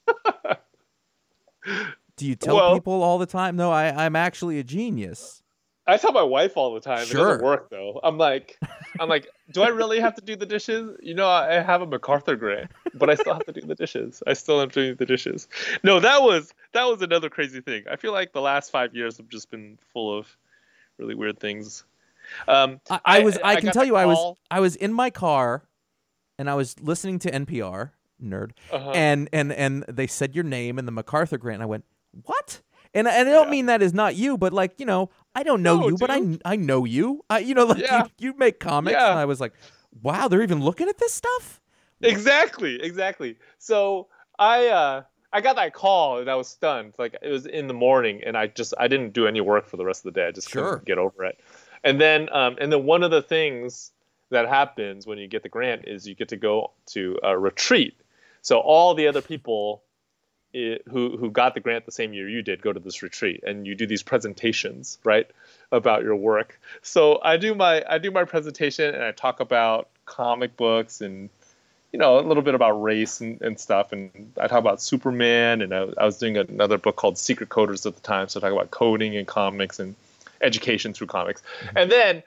Do you tell people all the time, no, I'm actually a genius? I tell my wife all the time. Sure. It doesn't work though. I'm like, do I really have to do the dishes? I have a MacArthur grant, but I still have to do the dishes. I still am doing the dishes. No, that was another crazy thing. I feel like the last 5 years have just been full of really weird things. I can tell you, I was in my car, and I was listening to NPR, nerd, and they said your name and the MacArthur grant. And I went, what? And I don't mean that is not you, but like, I don't know you, but I know you. You make comics. Yeah. And I was like, wow, they're even looking at this stuff? Exactly. So I got that call and I was stunned. Like it was in the morning and I didn't do any work for the rest of the day. I just couldn't get over it. And then one of the things that happens when you get the grant is you get to go to a retreat. So all the other people who got the grant the same year you did go to this retreat, and you do these presentations, right, about your work. So I do my presentation and I talk about comic books and a little bit about race and stuff, and I talk about Superman, and I was doing another book called Secret Coders at the time, so I talk about coding in comics and education through comics. Mm-hmm. And then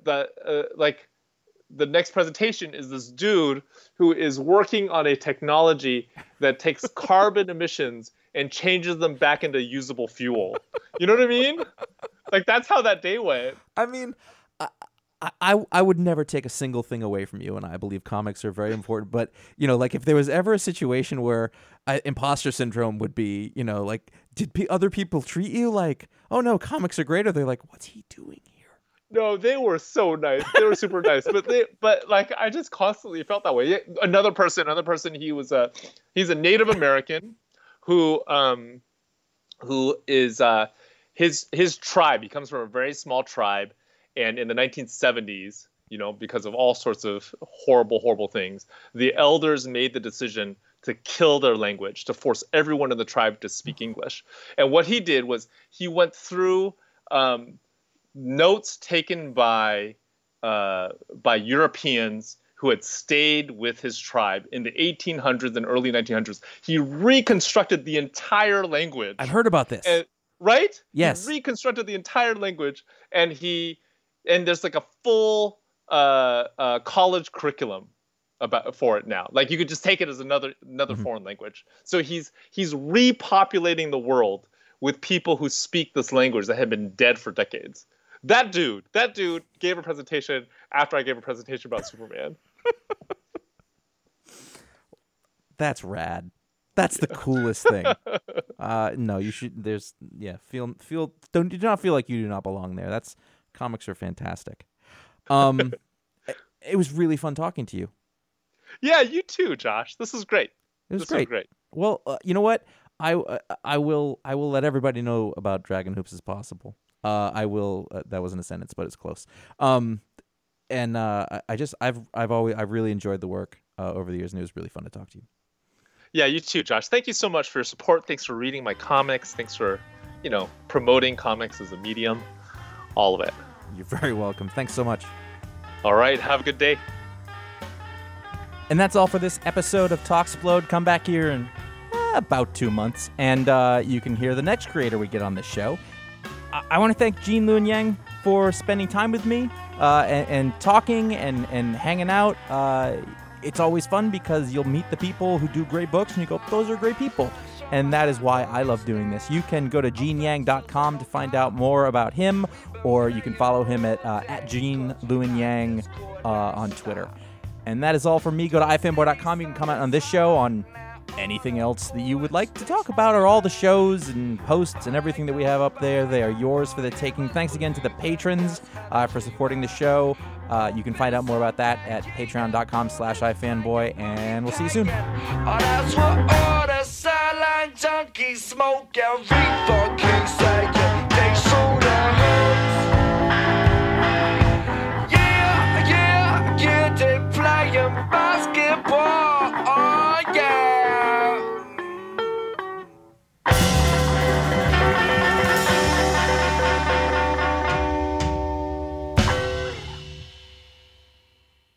the next presentation is this dude who is working on a technology that takes carbon emissions and changes them back into usable fuel. You know what I mean? Like that's how that day went. I mean, I would never take a single thing away from you, and I believe comics are very important. But like if there was ever a situation where imposter syndrome would be, like did other people treat you like, oh no, comics are great, or they're like, what's he doing here? No, they were so nice. They were super nice. But like I just constantly felt that way. Another person, he's a Native American who is his tribe. He comes from a very small tribe, and in the 1970s, because of all sorts of horrible things, the elders made the decision to kill their language, to force everyone in the tribe to speak English. And what he did was he went through notes taken by Europeans who had stayed with his tribe in the 1800s and early 1900s. He reconstructed the entire language. I've heard about this. Right? Yes. He reconstructed the entire language, and there's like a full college curriculum for it now. Like you could just take it as another foreign language. So he's repopulating the world with people who speak this language that had been dead for decades. That dude gave a presentation after I gave a presentation about Superman. That's rad. That's the coolest thing. No, you should. Do not feel like you do not belong there. Comics are fantastic. It was really fun talking to you. Yeah, you too, Josh. This was great. It was great. Well, you know what? I will let everybody know about Dragon Hoops as possible. I will. That wasn't a sentence, but it's close. I've really enjoyed the work over the years, and it was really fun to talk to you. Yeah, you too, Josh. Thank you so much for your support. Thanks for reading my comics. Thanks for, promoting comics as a medium. All of it. You're very welcome. Thanks so much. All right. Have a good day. And that's all for this episode of Talksplode. Come back here in about 2 months, and you can hear the next creator we get on this show. I want to thank Gene Luen Yang for spending time with me and talking and hanging out. It's always fun because you'll meet the people who do great books and you go, those are great people. And that is why I love doing this. You can go to geneyang.com to find out more about him, or you can follow him at Gene Luen Yang on Twitter. And that is all from me. Go to ifanboy.com. You can comment on this show, on anything else that you would like to talk about, or all the shows and posts and everything that we have up there. They are yours for the taking. Thanks again to the patrons for supporting the show. You can find out more about that at patreon.com/ifanboy, and we'll see you soon. Oh, that's what all the silent junkies smoke and reefer kings say.